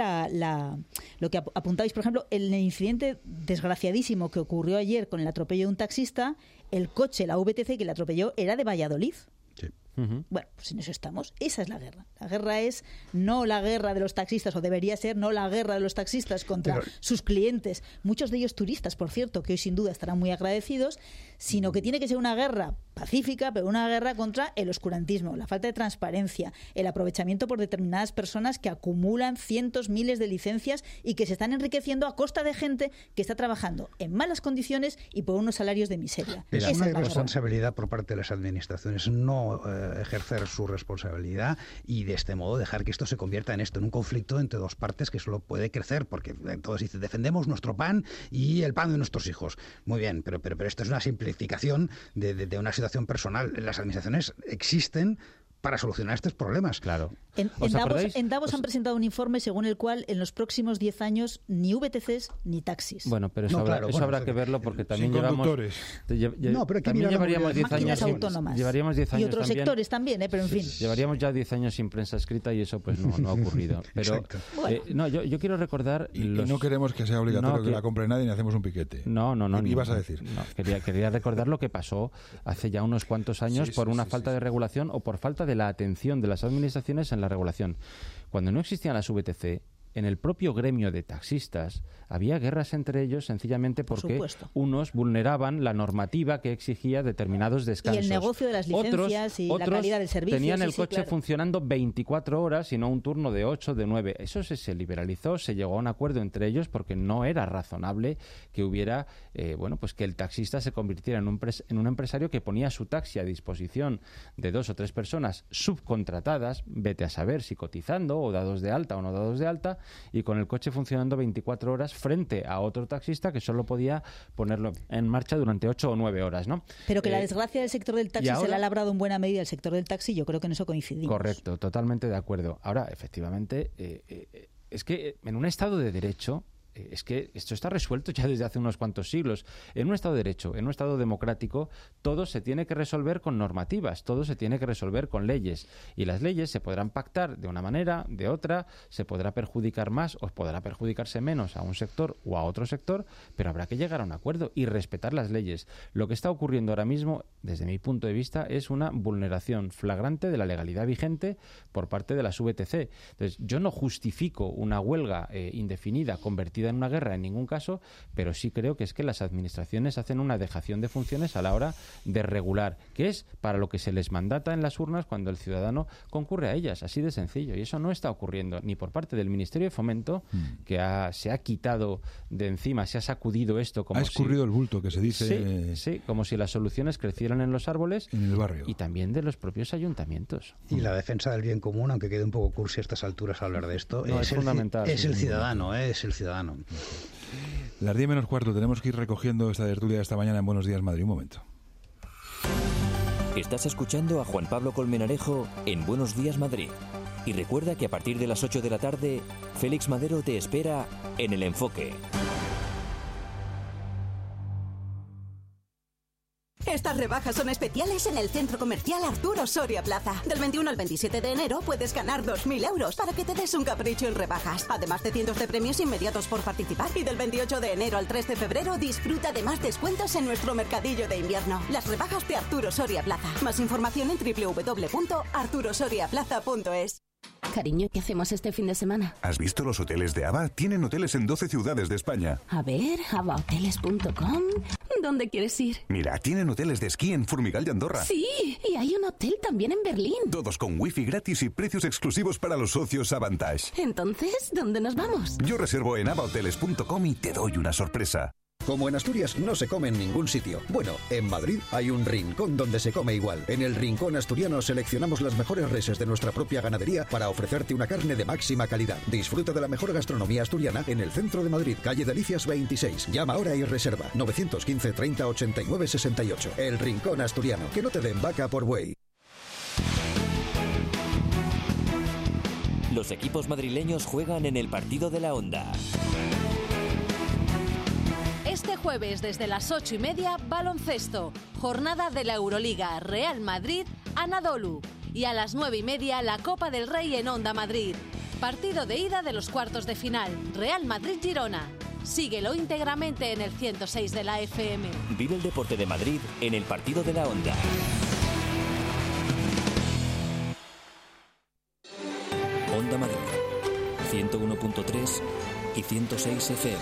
lo que apuntabais, por ejemplo, el incidente desgraciadísimo que ocurrió ayer con el atropello de un taxista. El coche, la VTC que le atropelló, era de Valladolid. Sí. Bueno, pues en eso estamos. Esa es la guerra. La guerra es no la guerra de los taxistas, o debería ser no la guerra de los taxistas contra sus clientes, muchos de ellos turistas, por cierto, que hoy sin duda estarán muy agradecidos, sino que tiene que ser una guerra pacífica, pero una guerra contra el oscurantismo, la falta de transparencia, el aprovechamiento por determinadas personas que acumulan cientos, miles de licencias y que se están enriqueciendo a costa de gente que está trabajando en malas condiciones y por unos salarios de miseria. Es una irresponsabilidad por parte de las administraciones no ejercer su responsabilidad y de este modo dejar que esto se convierta en un conflicto entre dos partes que solo puede crecer, porque todos dicen defendemos nuestro pan y el pan de nuestros hijos. Muy bien, pero esto es una simplificación de una situación personal. Las administraciones existen para solucionar estos problemas. Claro. En Davos han presentado un informe según el cual en los próximos 10 años ni VTCs ni taxis. Bueno, pero eso habrá que verlo porque también llevaríamos 10 años autónomas. Llevaríamos 10 años y otros también, sectores también, pero en fin. Llevaríamos ya 10 años sin prensa escrita y eso pues no ha ocurrido. Pero yo quiero recordar y no queremos que sea obligatorio que la compre nadie ni hacemos un piquete. No. ¿Qué ibas a decir? No, quería recordar lo que pasó hace ya unos cuantos años por una falta de regulación o por falta de la atención de las administraciones en la regulación. Cuando no existían las VTC, en el propio gremio de taxistas había guerras entre ellos sencillamente porque unos vulneraban la normativa que exigía determinados descansos. Y el negocio de las licencias y la calidad del servicio. Tenían el coche funcionando 24 horas y no un turno de 8, de 9. Eso se liberalizó, se llegó a un acuerdo entre ellos porque no era razonable que hubiera, pues que el taxista se convirtiera en un empresario que ponía su taxi a disposición de 2 o 3 personas subcontratadas, vete a saber si cotizando o dados de alta o no dados de alta, y con el coche funcionando 24 horas frente a otro taxista que solo podía ponerlo en marcha durante 8 o 9 horas, ¿no? Pero que la desgracia del sector del taxi se la ha labrado en buena medida el sector del taxi, yo creo que en eso coincidimos. Correcto, totalmente de acuerdo. Ahora, efectivamente, es que en un Estado de Derecho, es que esto está resuelto ya desde hace unos cuantos siglos. En un Estado de Derecho, en un Estado democrático, todo se tiene que resolver con normativas, todo se tiene que resolver con leyes. Y las leyes se podrán pactar de una manera, de otra, se podrá perjudicar más o podrá perjudicarse menos a un sector o a otro sector, pero habrá que llegar a un acuerdo y respetar las leyes. Lo que está ocurriendo ahora mismo, desde mi punto de vista, es una vulneración flagrante de la legalidad vigente por parte de las VTC. Entonces, yo no justifico una huelga indefinida convertida en una guerra en ningún caso, pero sí creo que es que las administraciones hacen una dejación de funciones a la hora de regular, que es para lo que se les mandata en las urnas cuando el ciudadano concurre a ellas, así de sencillo, y eso no está ocurriendo ni por parte del Ministerio de Fomento, que se ha quitado de encima, se ha sacudido esto como ha escurrido el bulto, que se dice. Sí, como si las soluciones crecieran en los árboles, en el barrio, y también de los propios ayuntamientos. Y la defensa del bien común, aunque quede un poco cursi a estas alturas hablar de esto, es fundamental. Es el ciudadano, es el ciudadano. Las 10 menos cuarto, tenemos que ir recogiendo esta tertulia de esta mañana en Buenos Días Madrid. Un momento. Estás escuchando a Juan Pablo Colmenarejo en Buenos Días Madrid. Y recuerda que a partir de las 8 de la tarde, Félix Madero te espera en El Enfoque. Estas rebajas son especiales en el Centro Comercial Arturo Soria Plaza. Del 21 al 27 de enero puedes ganar 2.000 euros para que te des un capricho en rebajas. Además de cientos de premios inmediatos por participar. Y del 28 de enero al 3 de febrero disfruta de más descuentos en nuestro mercadillo de invierno. Las rebajas de Arturo Soria Plaza. Más información en www.arturosoriaplaza.es. Cariño, ¿qué hacemos este fin de semana? ¿Has visto los hoteles de ABA? Tienen hoteles en 12 ciudades de España. A ver, abahoteles.com. ¿Dónde quieres ir? Mira, tienen hoteles de esquí en Formigal y Andorra. Sí, y hay un hotel también en Berlín. Todos con wifi gratis y precios exclusivos para los socios Avantage. Entonces, ¿dónde nos vamos? Yo reservo en abahoteles.com y te doy una sorpresa. Como en Asturias no se come en ningún sitio. Bueno, en Madrid hay un rincón donde se come igual. En el Rincón Asturiano seleccionamos las mejores reses de nuestra propia ganadería para ofrecerte una carne de máxima calidad. Disfruta de la mejor gastronomía asturiana en el centro de Madrid, calle Delicias 26. Llama ahora y reserva 915 30 89 68. El Rincón Asturiano. Que no te den vaca por buey. Los equipos madrileños juegan en el partido de la Onda. Este jueves desde las 8:30, baloncesto, jornada de la Euroliga Real Madrid-Anadolu. Y a las 9:30, la Copa del Rey en Onda Madrid. Partido de ida de los cuartos de final, Real Madrid-Girona. Síguelo íntegramente en el 106 de la FM. Vive el deporte de Madrid en el partido de la Onda. Onda Madrid, 101.3 y 106 FM.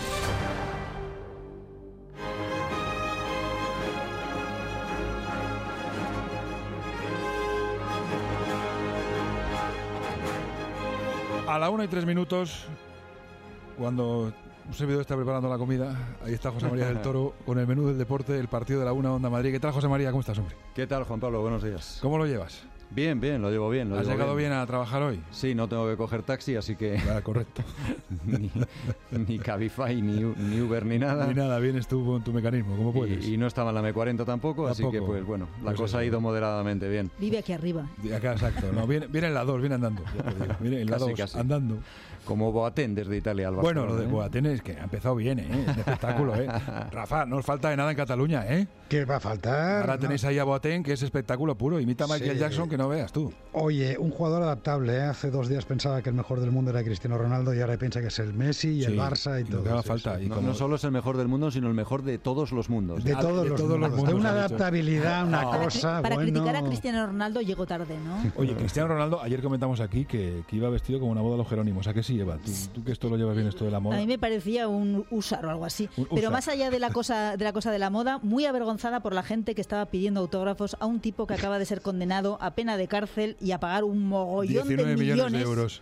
A la 1:03, cuando un servidor está preparando la comida, ahí está José María del Toro con el menú del deporte, el partido de la Onda Madrid. ¿Qué tal, José María? ¿Cómo estás, hombre? ¿Qué tal, Juan Pablo? Buenos días. ¿Cómo lo llevas? Bien, lo llevo bien. ¿Has llegado bien a trabajar hoy? Sí, no tengo que coger taxi, así que... correcto. ni Cabify, ni Uber, ni nada. Ni nada, vienes tú con tu mecanismo, como puedes. Y no estaba en la M40 tampoco, así que, pues bueno, la cosa ha ido moderadamente bien. Vive aquí arriba. Acá, exacto. No, viene en la 2, viene andando. Viene en la 2, andando. Como Boateng desde Italia al Barcelona. Bueno, lo de Boateng es que ha empezado bien, ¿eh? Es un espectáculo, ¿eh? Rafa, no os falta de nada en Cataluña, ¿eh? ¿Qué va a faltar? Ahora tenéis ahí a Boateng, que es espectáculo puro. Imita a Michael Jackson, que no veas tú. Oye, un jugador adaptable, ¿eh? Hace 2 días pensaba que el mejor del mundo era Cristiano Ronaldo y ahora piensa que es el Messi y el Barça y todo. Lo que haga falta. Sí. Y no solo es el mejor del mundo, sino el mejor de todos los mundos. De todos los mundos. De una adaptabilidad, una cosa. Para criticar a Cristiano Ronaldo llegó tarde, ¿no? Oye, Cristiano Ronaldo, ayer comentamos aquí que iba vestido como una boda de los Jerónimos. ¿A qué sí, Eva? ¿Tú que esto lo llevas bien, esto de la moda? A mí me parecía un húsar o algo así. Pero más allá de la cosa de la moda, muy avergonzada por la gente que estaba pidiendo autógrafos a un tipo que acaba de ser condenado a pena de cárcel y a pagar un mogollón 19 de millones de euros.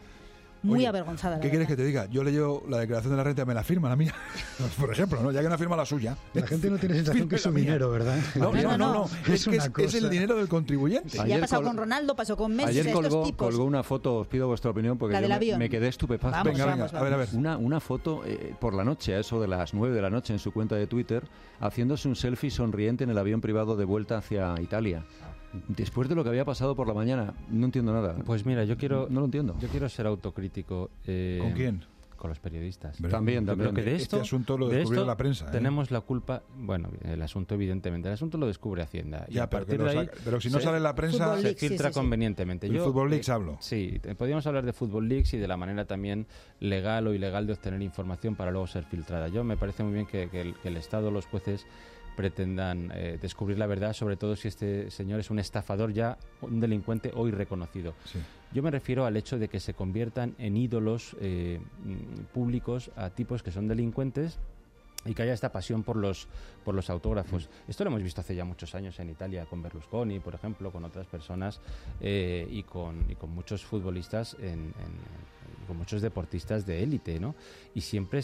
Muy Oye, avergonzada. ¿Qué quieres que te diga? Yo leo la declaración de la renta, me la firma la mía. Por ejemplo, ¿no? Ya que no firma la suya. La gente no tiene sensación que es su dinero, ¿verdad? No. Es el dinero del contribuyente. Ya ha pasado con Ronaldo, pasó con Messi. Ayer colgó una foto, os pido vuestra opinión, porque me quedé estupefacto. Venga, a ver. Una foto por la noche, a eso de las 9 de la noche, en su cuenta de Twitter, haciéndose un selfie sonriente en el avión privado de vuelta hacia Italia. Después de lo que había pasado por la mañana, no entiendo nada. Pues mira, no lo entiendo. Yo quiero ser autocrítico. ¿Con quién? Con los periodistas. También. Creo que este asunto lo descubrió la prensa. Tenemos la culpa. Bueno, el asunto, evidentemente. El asunto lo descubre Hacienda. Ya, y a partir de ahí. Pero si no sale en la prensa. Se filtra convenientemente. El Football Leaks hablo. Sí, podríamos hablar de Football Leaks y de la manera también legal o ilegal de obtener información para luego ser filtrada. Yo me parece muy bien que el Estado, los jueces, pretendan descubrir la verdad, sobre todo si este señor es un estafador ya, un delincuente hoy reconocido. Sí. Yo me refiero al hecho de que se conviertan en ídolos públicos a tipos que son delincuentes y que haya esta pasión por los autógrafos. Esto lo hemos visto hace ya muchos años en Italia, con Berlusconi, por ejemplo, con otras personas y con muchos futbolistas con muchos deportistas de élite, ¿no? Y siempre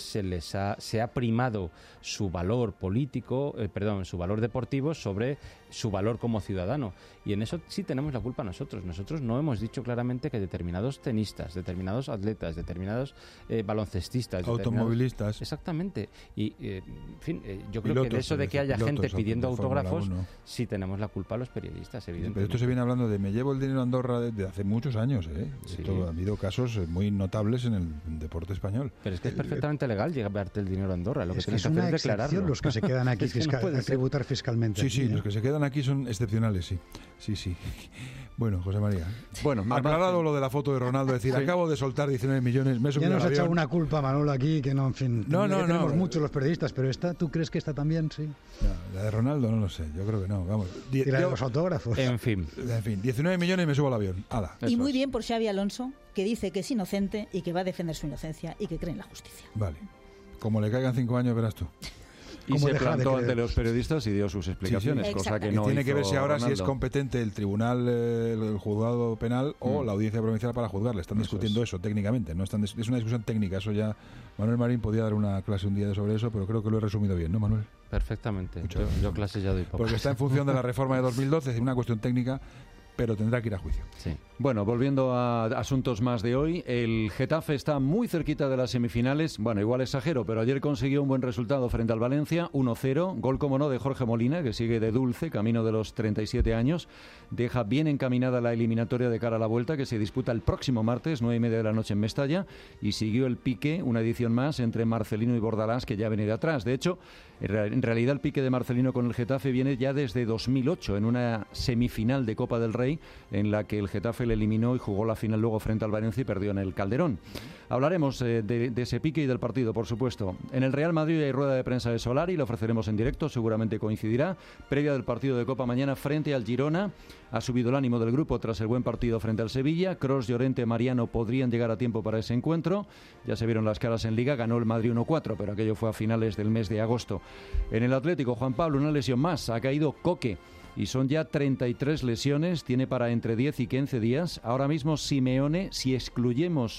se ha primado su valor político, su valor deportivo sobre su valor como ciudadano. Y en eso sí tenemos la culpa nosotros. Nosotros no hemos dicho claramente que determinados tenistas, determinados atletas, determinados baloncestistas, automovilistas. Exactamente. Y, en fin, yo creo que de eso de que haya gente pidiendo autógrafos, sí tenemos la culpa a los periodistas, evidentemente. Pero esto se viene hablando de me llevo el dinero a Andorra desde hace muchos años, ¿eh? Sí. Esto, ha habido casos muy notables en el deporte español. Pero es que es perfectamente legal llevarte el dinero a Andorra. Lo que tienes que hacer es declararlo. Los que se quedan aquí a tributar fiscalmente. Sí, los que se quedan aquí son excepcionales, sí. Bueno, José María. Bueno, aclarado lo de la foto de Ronaldo, decir, acabo de soltar 19 millones, me he subido ya nos al ha echado avión. una culpa Manolo aquí, que no, en fin. No. Tenemos muchos los periodistas, pero esta, ¿tú crees que esta también? Sí. No, la de Ronaldo no lo sé, yo creo que no, vamos. Y la de los autógrafos. En fin, 19 millones y me subo al avión. Ala. Y muy bien por Xavi Alonso, que dice que es inocente y que va a defender su inocencia y que cree en la justicia. Vale. Como le caigan 5 años, verás tú. Y se plantó ante los periodistas y dio sus explicaciones, cosa que no tiene que verse ahora Ronaldo. Si es competente el tribunal, el juzgado penal o la audiencia provincial para juzgarle. Están discutiendo eso técnicamente, no es una discusión técnica. Eso ya Manuel Marín podía dar una clase un día sobre eso, pero creo que lo he resumido bien, ¿no, Manuel? Perfectamente. Yo clases ya doy pocas. Porque está en función de la reforma de 2012, es una cuestión técnica, pero tendrá que ir a juicio. Sí. Bueno, volviendo a asuntos más de hoy, el Getafe está muy cerquita de las semifinales. Bueno, igual exagero, pero ayer consiguió un buen resultado frente al Valencia, 1-0. Gol, como no, de Jorge Molina, que sigue de dulce, camino de los 37 años. Deja bien encaminada la eliminatoria de cara a la vuelta, que se disputa el próximo martes, 9:30 de la noche en Mestalla. Y siguió el pique, una edición más, entre Marcelino y Bordalás, que ya venía de atrás. De hecho, en realidad el pique de Marcelino con el Getafe viene ya desde 2008, en una semifinal de Copa del Rey, en la que el Getafe le eliminó y jugó la final luego frente al Valencia y perdió en el Calderón. Hablaremos de ese pique y del partido, por supuesto. En el Real Madrid hay rueda de prensa de Solari, lo ofreceremos en directo, seguramente coincidirá. Previa del partido de Copa mañana frente al Girona. Ha subido el ánimo del grupo tras el buen partido frente al Sevilla. Kroos, Llorente, Mariano podrían llegar a tiempo para ese encuentro. Ya se vieron las caras en Liga, ganó el Madrid 1-4, pero aquello fue a finales del mes de agosto. En el Atlético, Juan Pablo, una lesión más. Ha caído Coque. Y son ya 33 lesiones, tiene para entre 10 y 15 días. Ahora mismo Simeone, si excluimos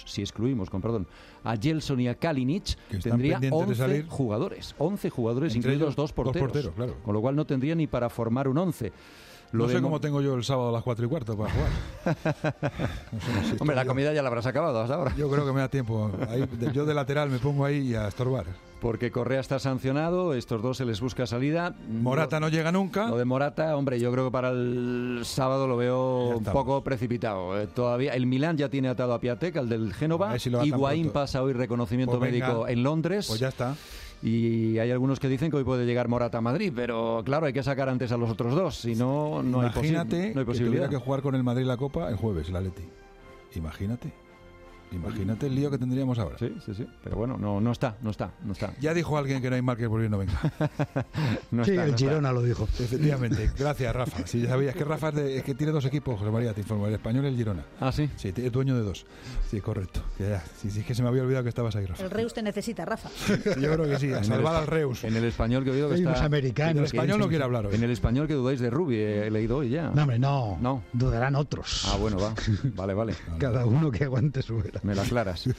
a Gelson y a Kalinic, tendría 11 jugadores. 11 jugadores, entre incluidos dos porteros. Claro. Con lo cual no tendría ni para formar un 11. No sé cómo tengo yo el sábado a las 4:15 para jugar. No sé, hombre, la comida ya la habrás acabado hasta ahora. Yo creo que me da tiempo. Yo de lateral me pongo ahí a estorbar. Porque Correa está sancionado, estos dos se les busca salida. Morata no llega nunca. Lo de Morata, hombre, yo creo que para el sábado lo veo un poco precipitado. Todavía el Milán ya tiene atado a Piatek, al del Génova. Higuaín pasa hoy reconocimiento médico en Londres. Pues ya está. Y hay algunos que dicen que hoy puede llegar Morata a Madrid, pero claro, hay que sacar antes a los otros dos, si no, no hay Imagínate no hay que posibilidad. tuviera que jugar con el Madrid la Copa el jueves, el Atleti. Imagínate el lío que tendríamos ahora. Sí, pero bueno, no está. Ya dijo alguien que no hay mal que por bien no venga. El Girona lo dijo. Efectivamente. Gracias, Rafa. Si ya sabías que Rafa es que tiene dos equipos, José María, te informo, el Español y el Girona. ¿Ah, sí? Sí, es dueño de dos. Sí, correcto. Sí, es que se me había olvidado que estabas ahí, Rafa. El Reus te necesita, Rafa. Yo creo que sí, a salvar al Reus. En el Español que he oído que está... Los americanos. En el Español no quiere hablar hoy. En el Español que dudáis de Rubi, he leído hoy ya. No, hombre, no. Dudarán otros. Ah, bueno, va. Vale. Cada uno que aguante su vela. Me la aclaras.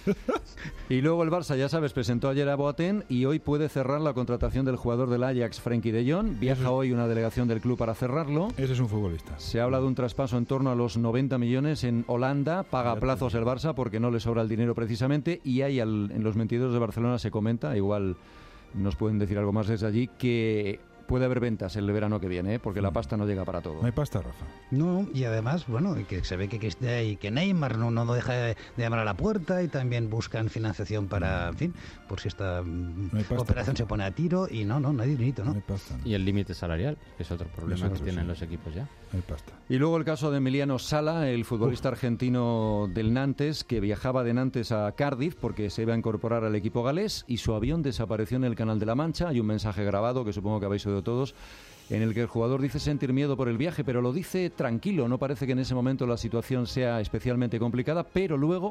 Y luego el Barça, ya sabes, presentó ayer a Boateng y hoy puede cerrar la contratación del jugador del Ajax, Frenkie de Jong. Viaja hoy una delegación del club para cerrarlo. Ese es un futbolista. Se habla de un traspaso en torno a los 90 millones en Holanda. Paga a plazos el Barça porque no le sobra el dinero precisamente. Y hay en los mentideros de Barcelona se comenta, igual nos pueden decir algo más desde allí, que puede haber ventas el verano que viene, porque la pasta no llega para todo. No hay pasta, Rafa. No, y además, bueno, que se ve que Neymar no deja de llamar a la puerta y también buscan financiación para, en fin, por si esta operación se pone a tiro y no hay dinerito, ¿no? No hay pasta. Y el límite salarial, que es otro problema que tienen los equipos ya. No hay pasta. Y luego el caso de Emiliano Sala, el futbolista argentino del Nantes, que viajaba de Nantes a Cardiff porque se iba a incorporar al equipo galés y su avión desapareció en el Canal de la Mancha. Hay un mensaje grabado que supongo que habéis oído todos, en el que el jugador dice sentir miedo por el viaje, pero lo dice tranquilo, no parece que en ese momento la situación sea especialmente complicada, pero luego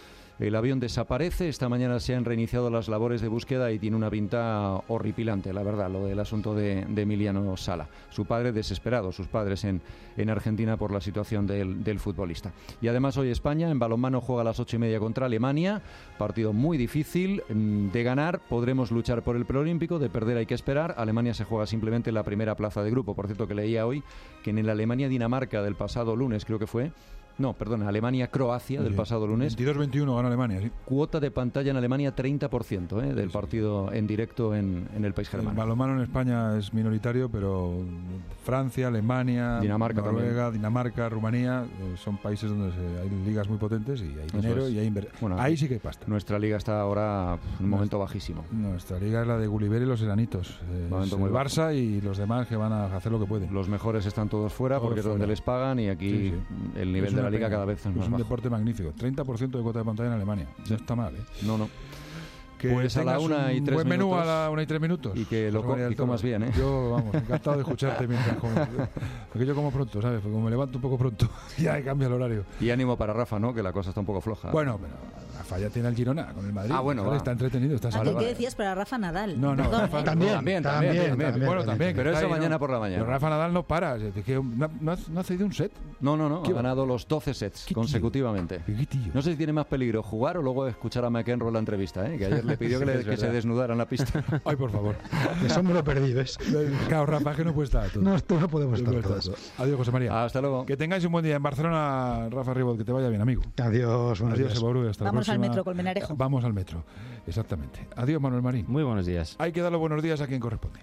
el avión desaparece. Esta mañana se han reiniciado las labores de búsqueda y tiene una pinta horripilante, la verdad, lo del asunto de Emiliano Sala. Su padre desesperado, sus padres en Argentina por la situación del futbolista. Y además hoy España en balonmano juega a las 8:30 contra Alemania, partido muy difícil. De ganar podremos luchar por el preolímpico, de perder hay que esperar. Alemania se juega simplemente la primera plaza de grupo. Por cierto, que leía hoy que en el Alemania-Dinamarca del pasado lunes, creo que fue, Alemania-Croacia del pasado lunes. 22-21 ganó Alemania, sí. Cuota de pantalla en Alemania 30% del partido en directo en el país germano. El balonmano en España es minoritario, pero Francia, Alemania, Dinamarca, Noruega, Dinamarca, Rumanía, son países donde hay ligas muy potentes y hay dinero y hay inversión. Ahí sí que hay pasta. Nuestra liga está ahora en un momento bajísimo. Nuestra liga es la de Gulliver y los enanitos. El Barça y los demás que van a hacer lo que pueden. Los mejores están todos fuera porque es donde les pagan y aquí el nivel de la liga cada vez es más bajo. Es un deporte magnífico. 30% de cuota de pantalla en Alemania. No está mal, ¿eh? No. Que pues a la 1:03 minutos. Buen menú a la 1:03. Y que lo comas bien, ¿eh? Yo, vamos, encantado de escucharte mientras como. Porque yo como pronto, ¿sabes? Porque como me levanto un poco pronto, ya cambia el horario. Y ánimo para Rafa, ¿no? Que la cosa está un poco floja. Bueno, pero Rafa ya tiene el Girona con el Madrid. Ah, bueno, está entretenido. ¿Qué decías para Rafa Nadal? No, Rafa, también. Bueno, también. Pero eso mañana por la mañana. Pero Rafa Nadal no para. ¿No ha cedido un set? No. Ha ganado los 12 sets consecutivamente. No sé si tiene más peligro jugar o luego escuchar a McEnroe en la entrevista, ¿eh? Que ayer le pidió que se desnudara en la pista. Ay, por favor. Eso me lo perdí, ¿ves? Claro, Rafa, que no puede estar todo. No podemos estar todos. Adiós, José María. Hasta luego. Que tengáis un buen día en Barcelona, Rafa Ribot. Que te vaya bien, amigo. Adiós, buenos días. Hasta Vamos la al metro, Colmenarejo. Vamos al metro, exactamente. Adiós, Manuel Marín. Muy buenos días. Hay que dar los buenos días a quien corresponde.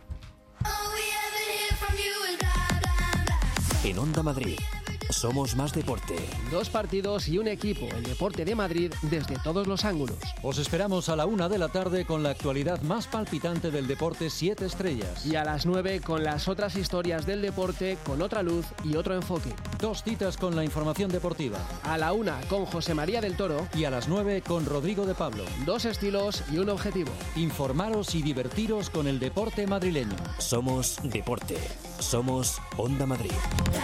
En Onda Madrid, somos más deporte. 2 partidos y un equipo, el deporte de Madrid, desde todos los ángulos. Os esperamos a la 1:00 p.m. con la actualidad más palpitante del deporte 7 estrellas. Y a las 9:00 con las otras historias del deporte con otra luz y otro enfoque. 2 citas con la información deportiva. A la 1:00 con José María del Toro. Y a las 9:00 con Rodrigo de Pablo. 2 estilos y un objetivo. Informaros y divertiros con el deporte madrileño. Somos deporte. Somos Onda Madrid.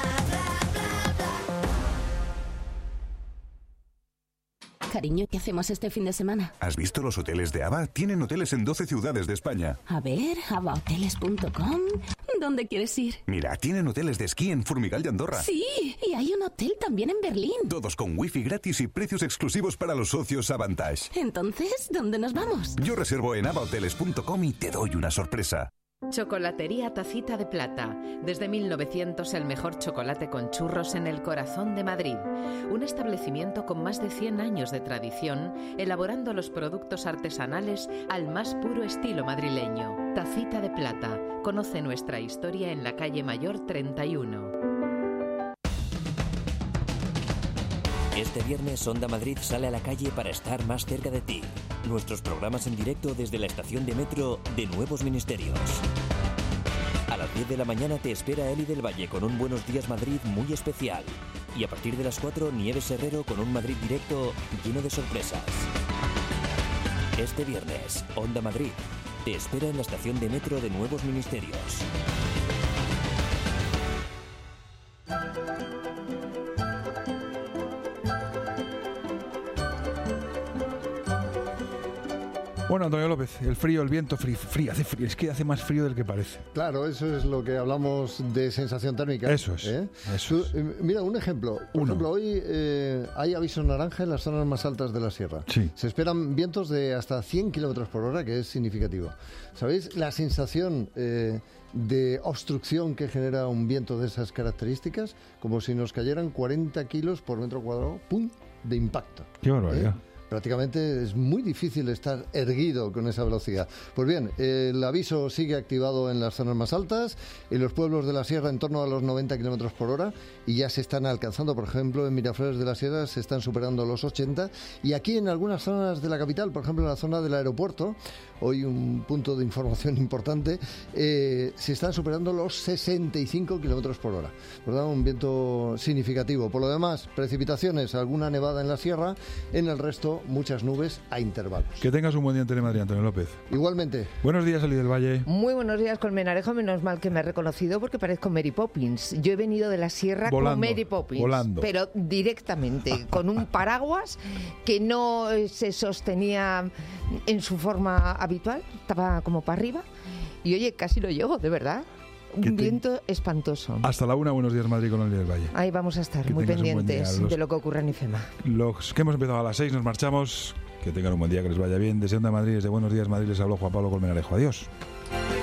Cariño, ¿qué hacemos este fin de semana? ¿Has visto los hoteles de ABA? Tienen hoteles en 12 ciudades de España. A ver, abahoteles.com. ¿Dónde quieres ir? Mira, tienen hoteles de esquí en Formigal y Andorra. Sí, y hay un hotel también en Berlín. Todos con wifi gratis y precios exclusivos para los socios Avantage. Entonces, ¿dónde nos vamos? Yo reservo en abahoteles.com y te doy una sorpresa. Chocolatería Tacita de Plata. Desde 1900 el mejor chocolate con churros en el corazón de Madrid. Un establecimiento con más de 100 años de tradición, elaborando los productos artesanales al más puro estilo madrileño. Tacita de Plata. Conoce nuestra historia en la calle Mayor 31. Este Este viernes Onda Madrid sale a la calle para estar más cerca de ti. Nuestros programas en directo desde la estación de metro de Nuevos Ministerios. A las 10 de la mañana te espera Eli del Valle con un Buenos Días Madrid muy especial. Y a partir de las 4, Nieves Herrero con un Madrid directo lleno de sorpresas. Este viernes, Onda Madrid te espera en la estación de metro de Nuevos Ministerios. Bueno, Antonio López, el frío, el viento, frío, hace frío, es que hace más frío del que parece. Claro, eso es lo que hablamos de sensación térmica. Eso es. Mira, un ejemplo. Por ejemplo, hoy hay aviso naranja en las zonas más altas de la sierra. Sí. Se esperan vientos de hasta 100 kilómetros por hora, que es significativo. ¿Sabéis la sensación de obstrucción que genera un viento de esas características? Como si nos cayeran 40 kilos por metro cuadrado, ¡pum!, de impacto. ¡Qué barbaridad! Prácticamente es muy difícil estar erguido con esa velocidad. Pues bien, el aviso sigue activado en las zonas más altas, en los pueblos de la sierra en torno a los 90 kilómetros por hora, y ya se están alcanzando, por ejemplo, en Miraflores de la Sierra se están superando los 80, y aquí en algunas zonas de la capital, por ejemplo en la zona del aeropuerto, hoy un punto de información importante, se están superando los 65 kilómetros por hora. ¿Verdad? Un viento significativo. Por lo demás, precipitaciones, alguna nevada en la sierra, en el resto muchas nubes a intervalos. Que tengas un buen día en Telemadrid, Antonio López. Igualmente. Buenos días, Eli del Valle. Muy buenos días, Colmenarejo. Menos mal que me he reconocido porque parezco Mary Poppins. Yo he venido de la sierra volando, como Mary Poppins. Volando. Pero directamente, con un paraguas que no se sostenía en su forma habitual. Estaba como para arriba. Y oye, casi lo llego, de verdad. Un viento espantoso. Hasta la 1, Buenos Días Madrid con Eli del Valle. Ahí vamos a estar, muy pendientes de lo que ocurra en IFEMA. Los que hemos empezado a las 6 nos marchamos. Que tengan un buen día, que les vaya bien. Desde Onda Madrid, desde Buenos Días Madrid, les habló Juan Pablo Colmenarejo. Adiós.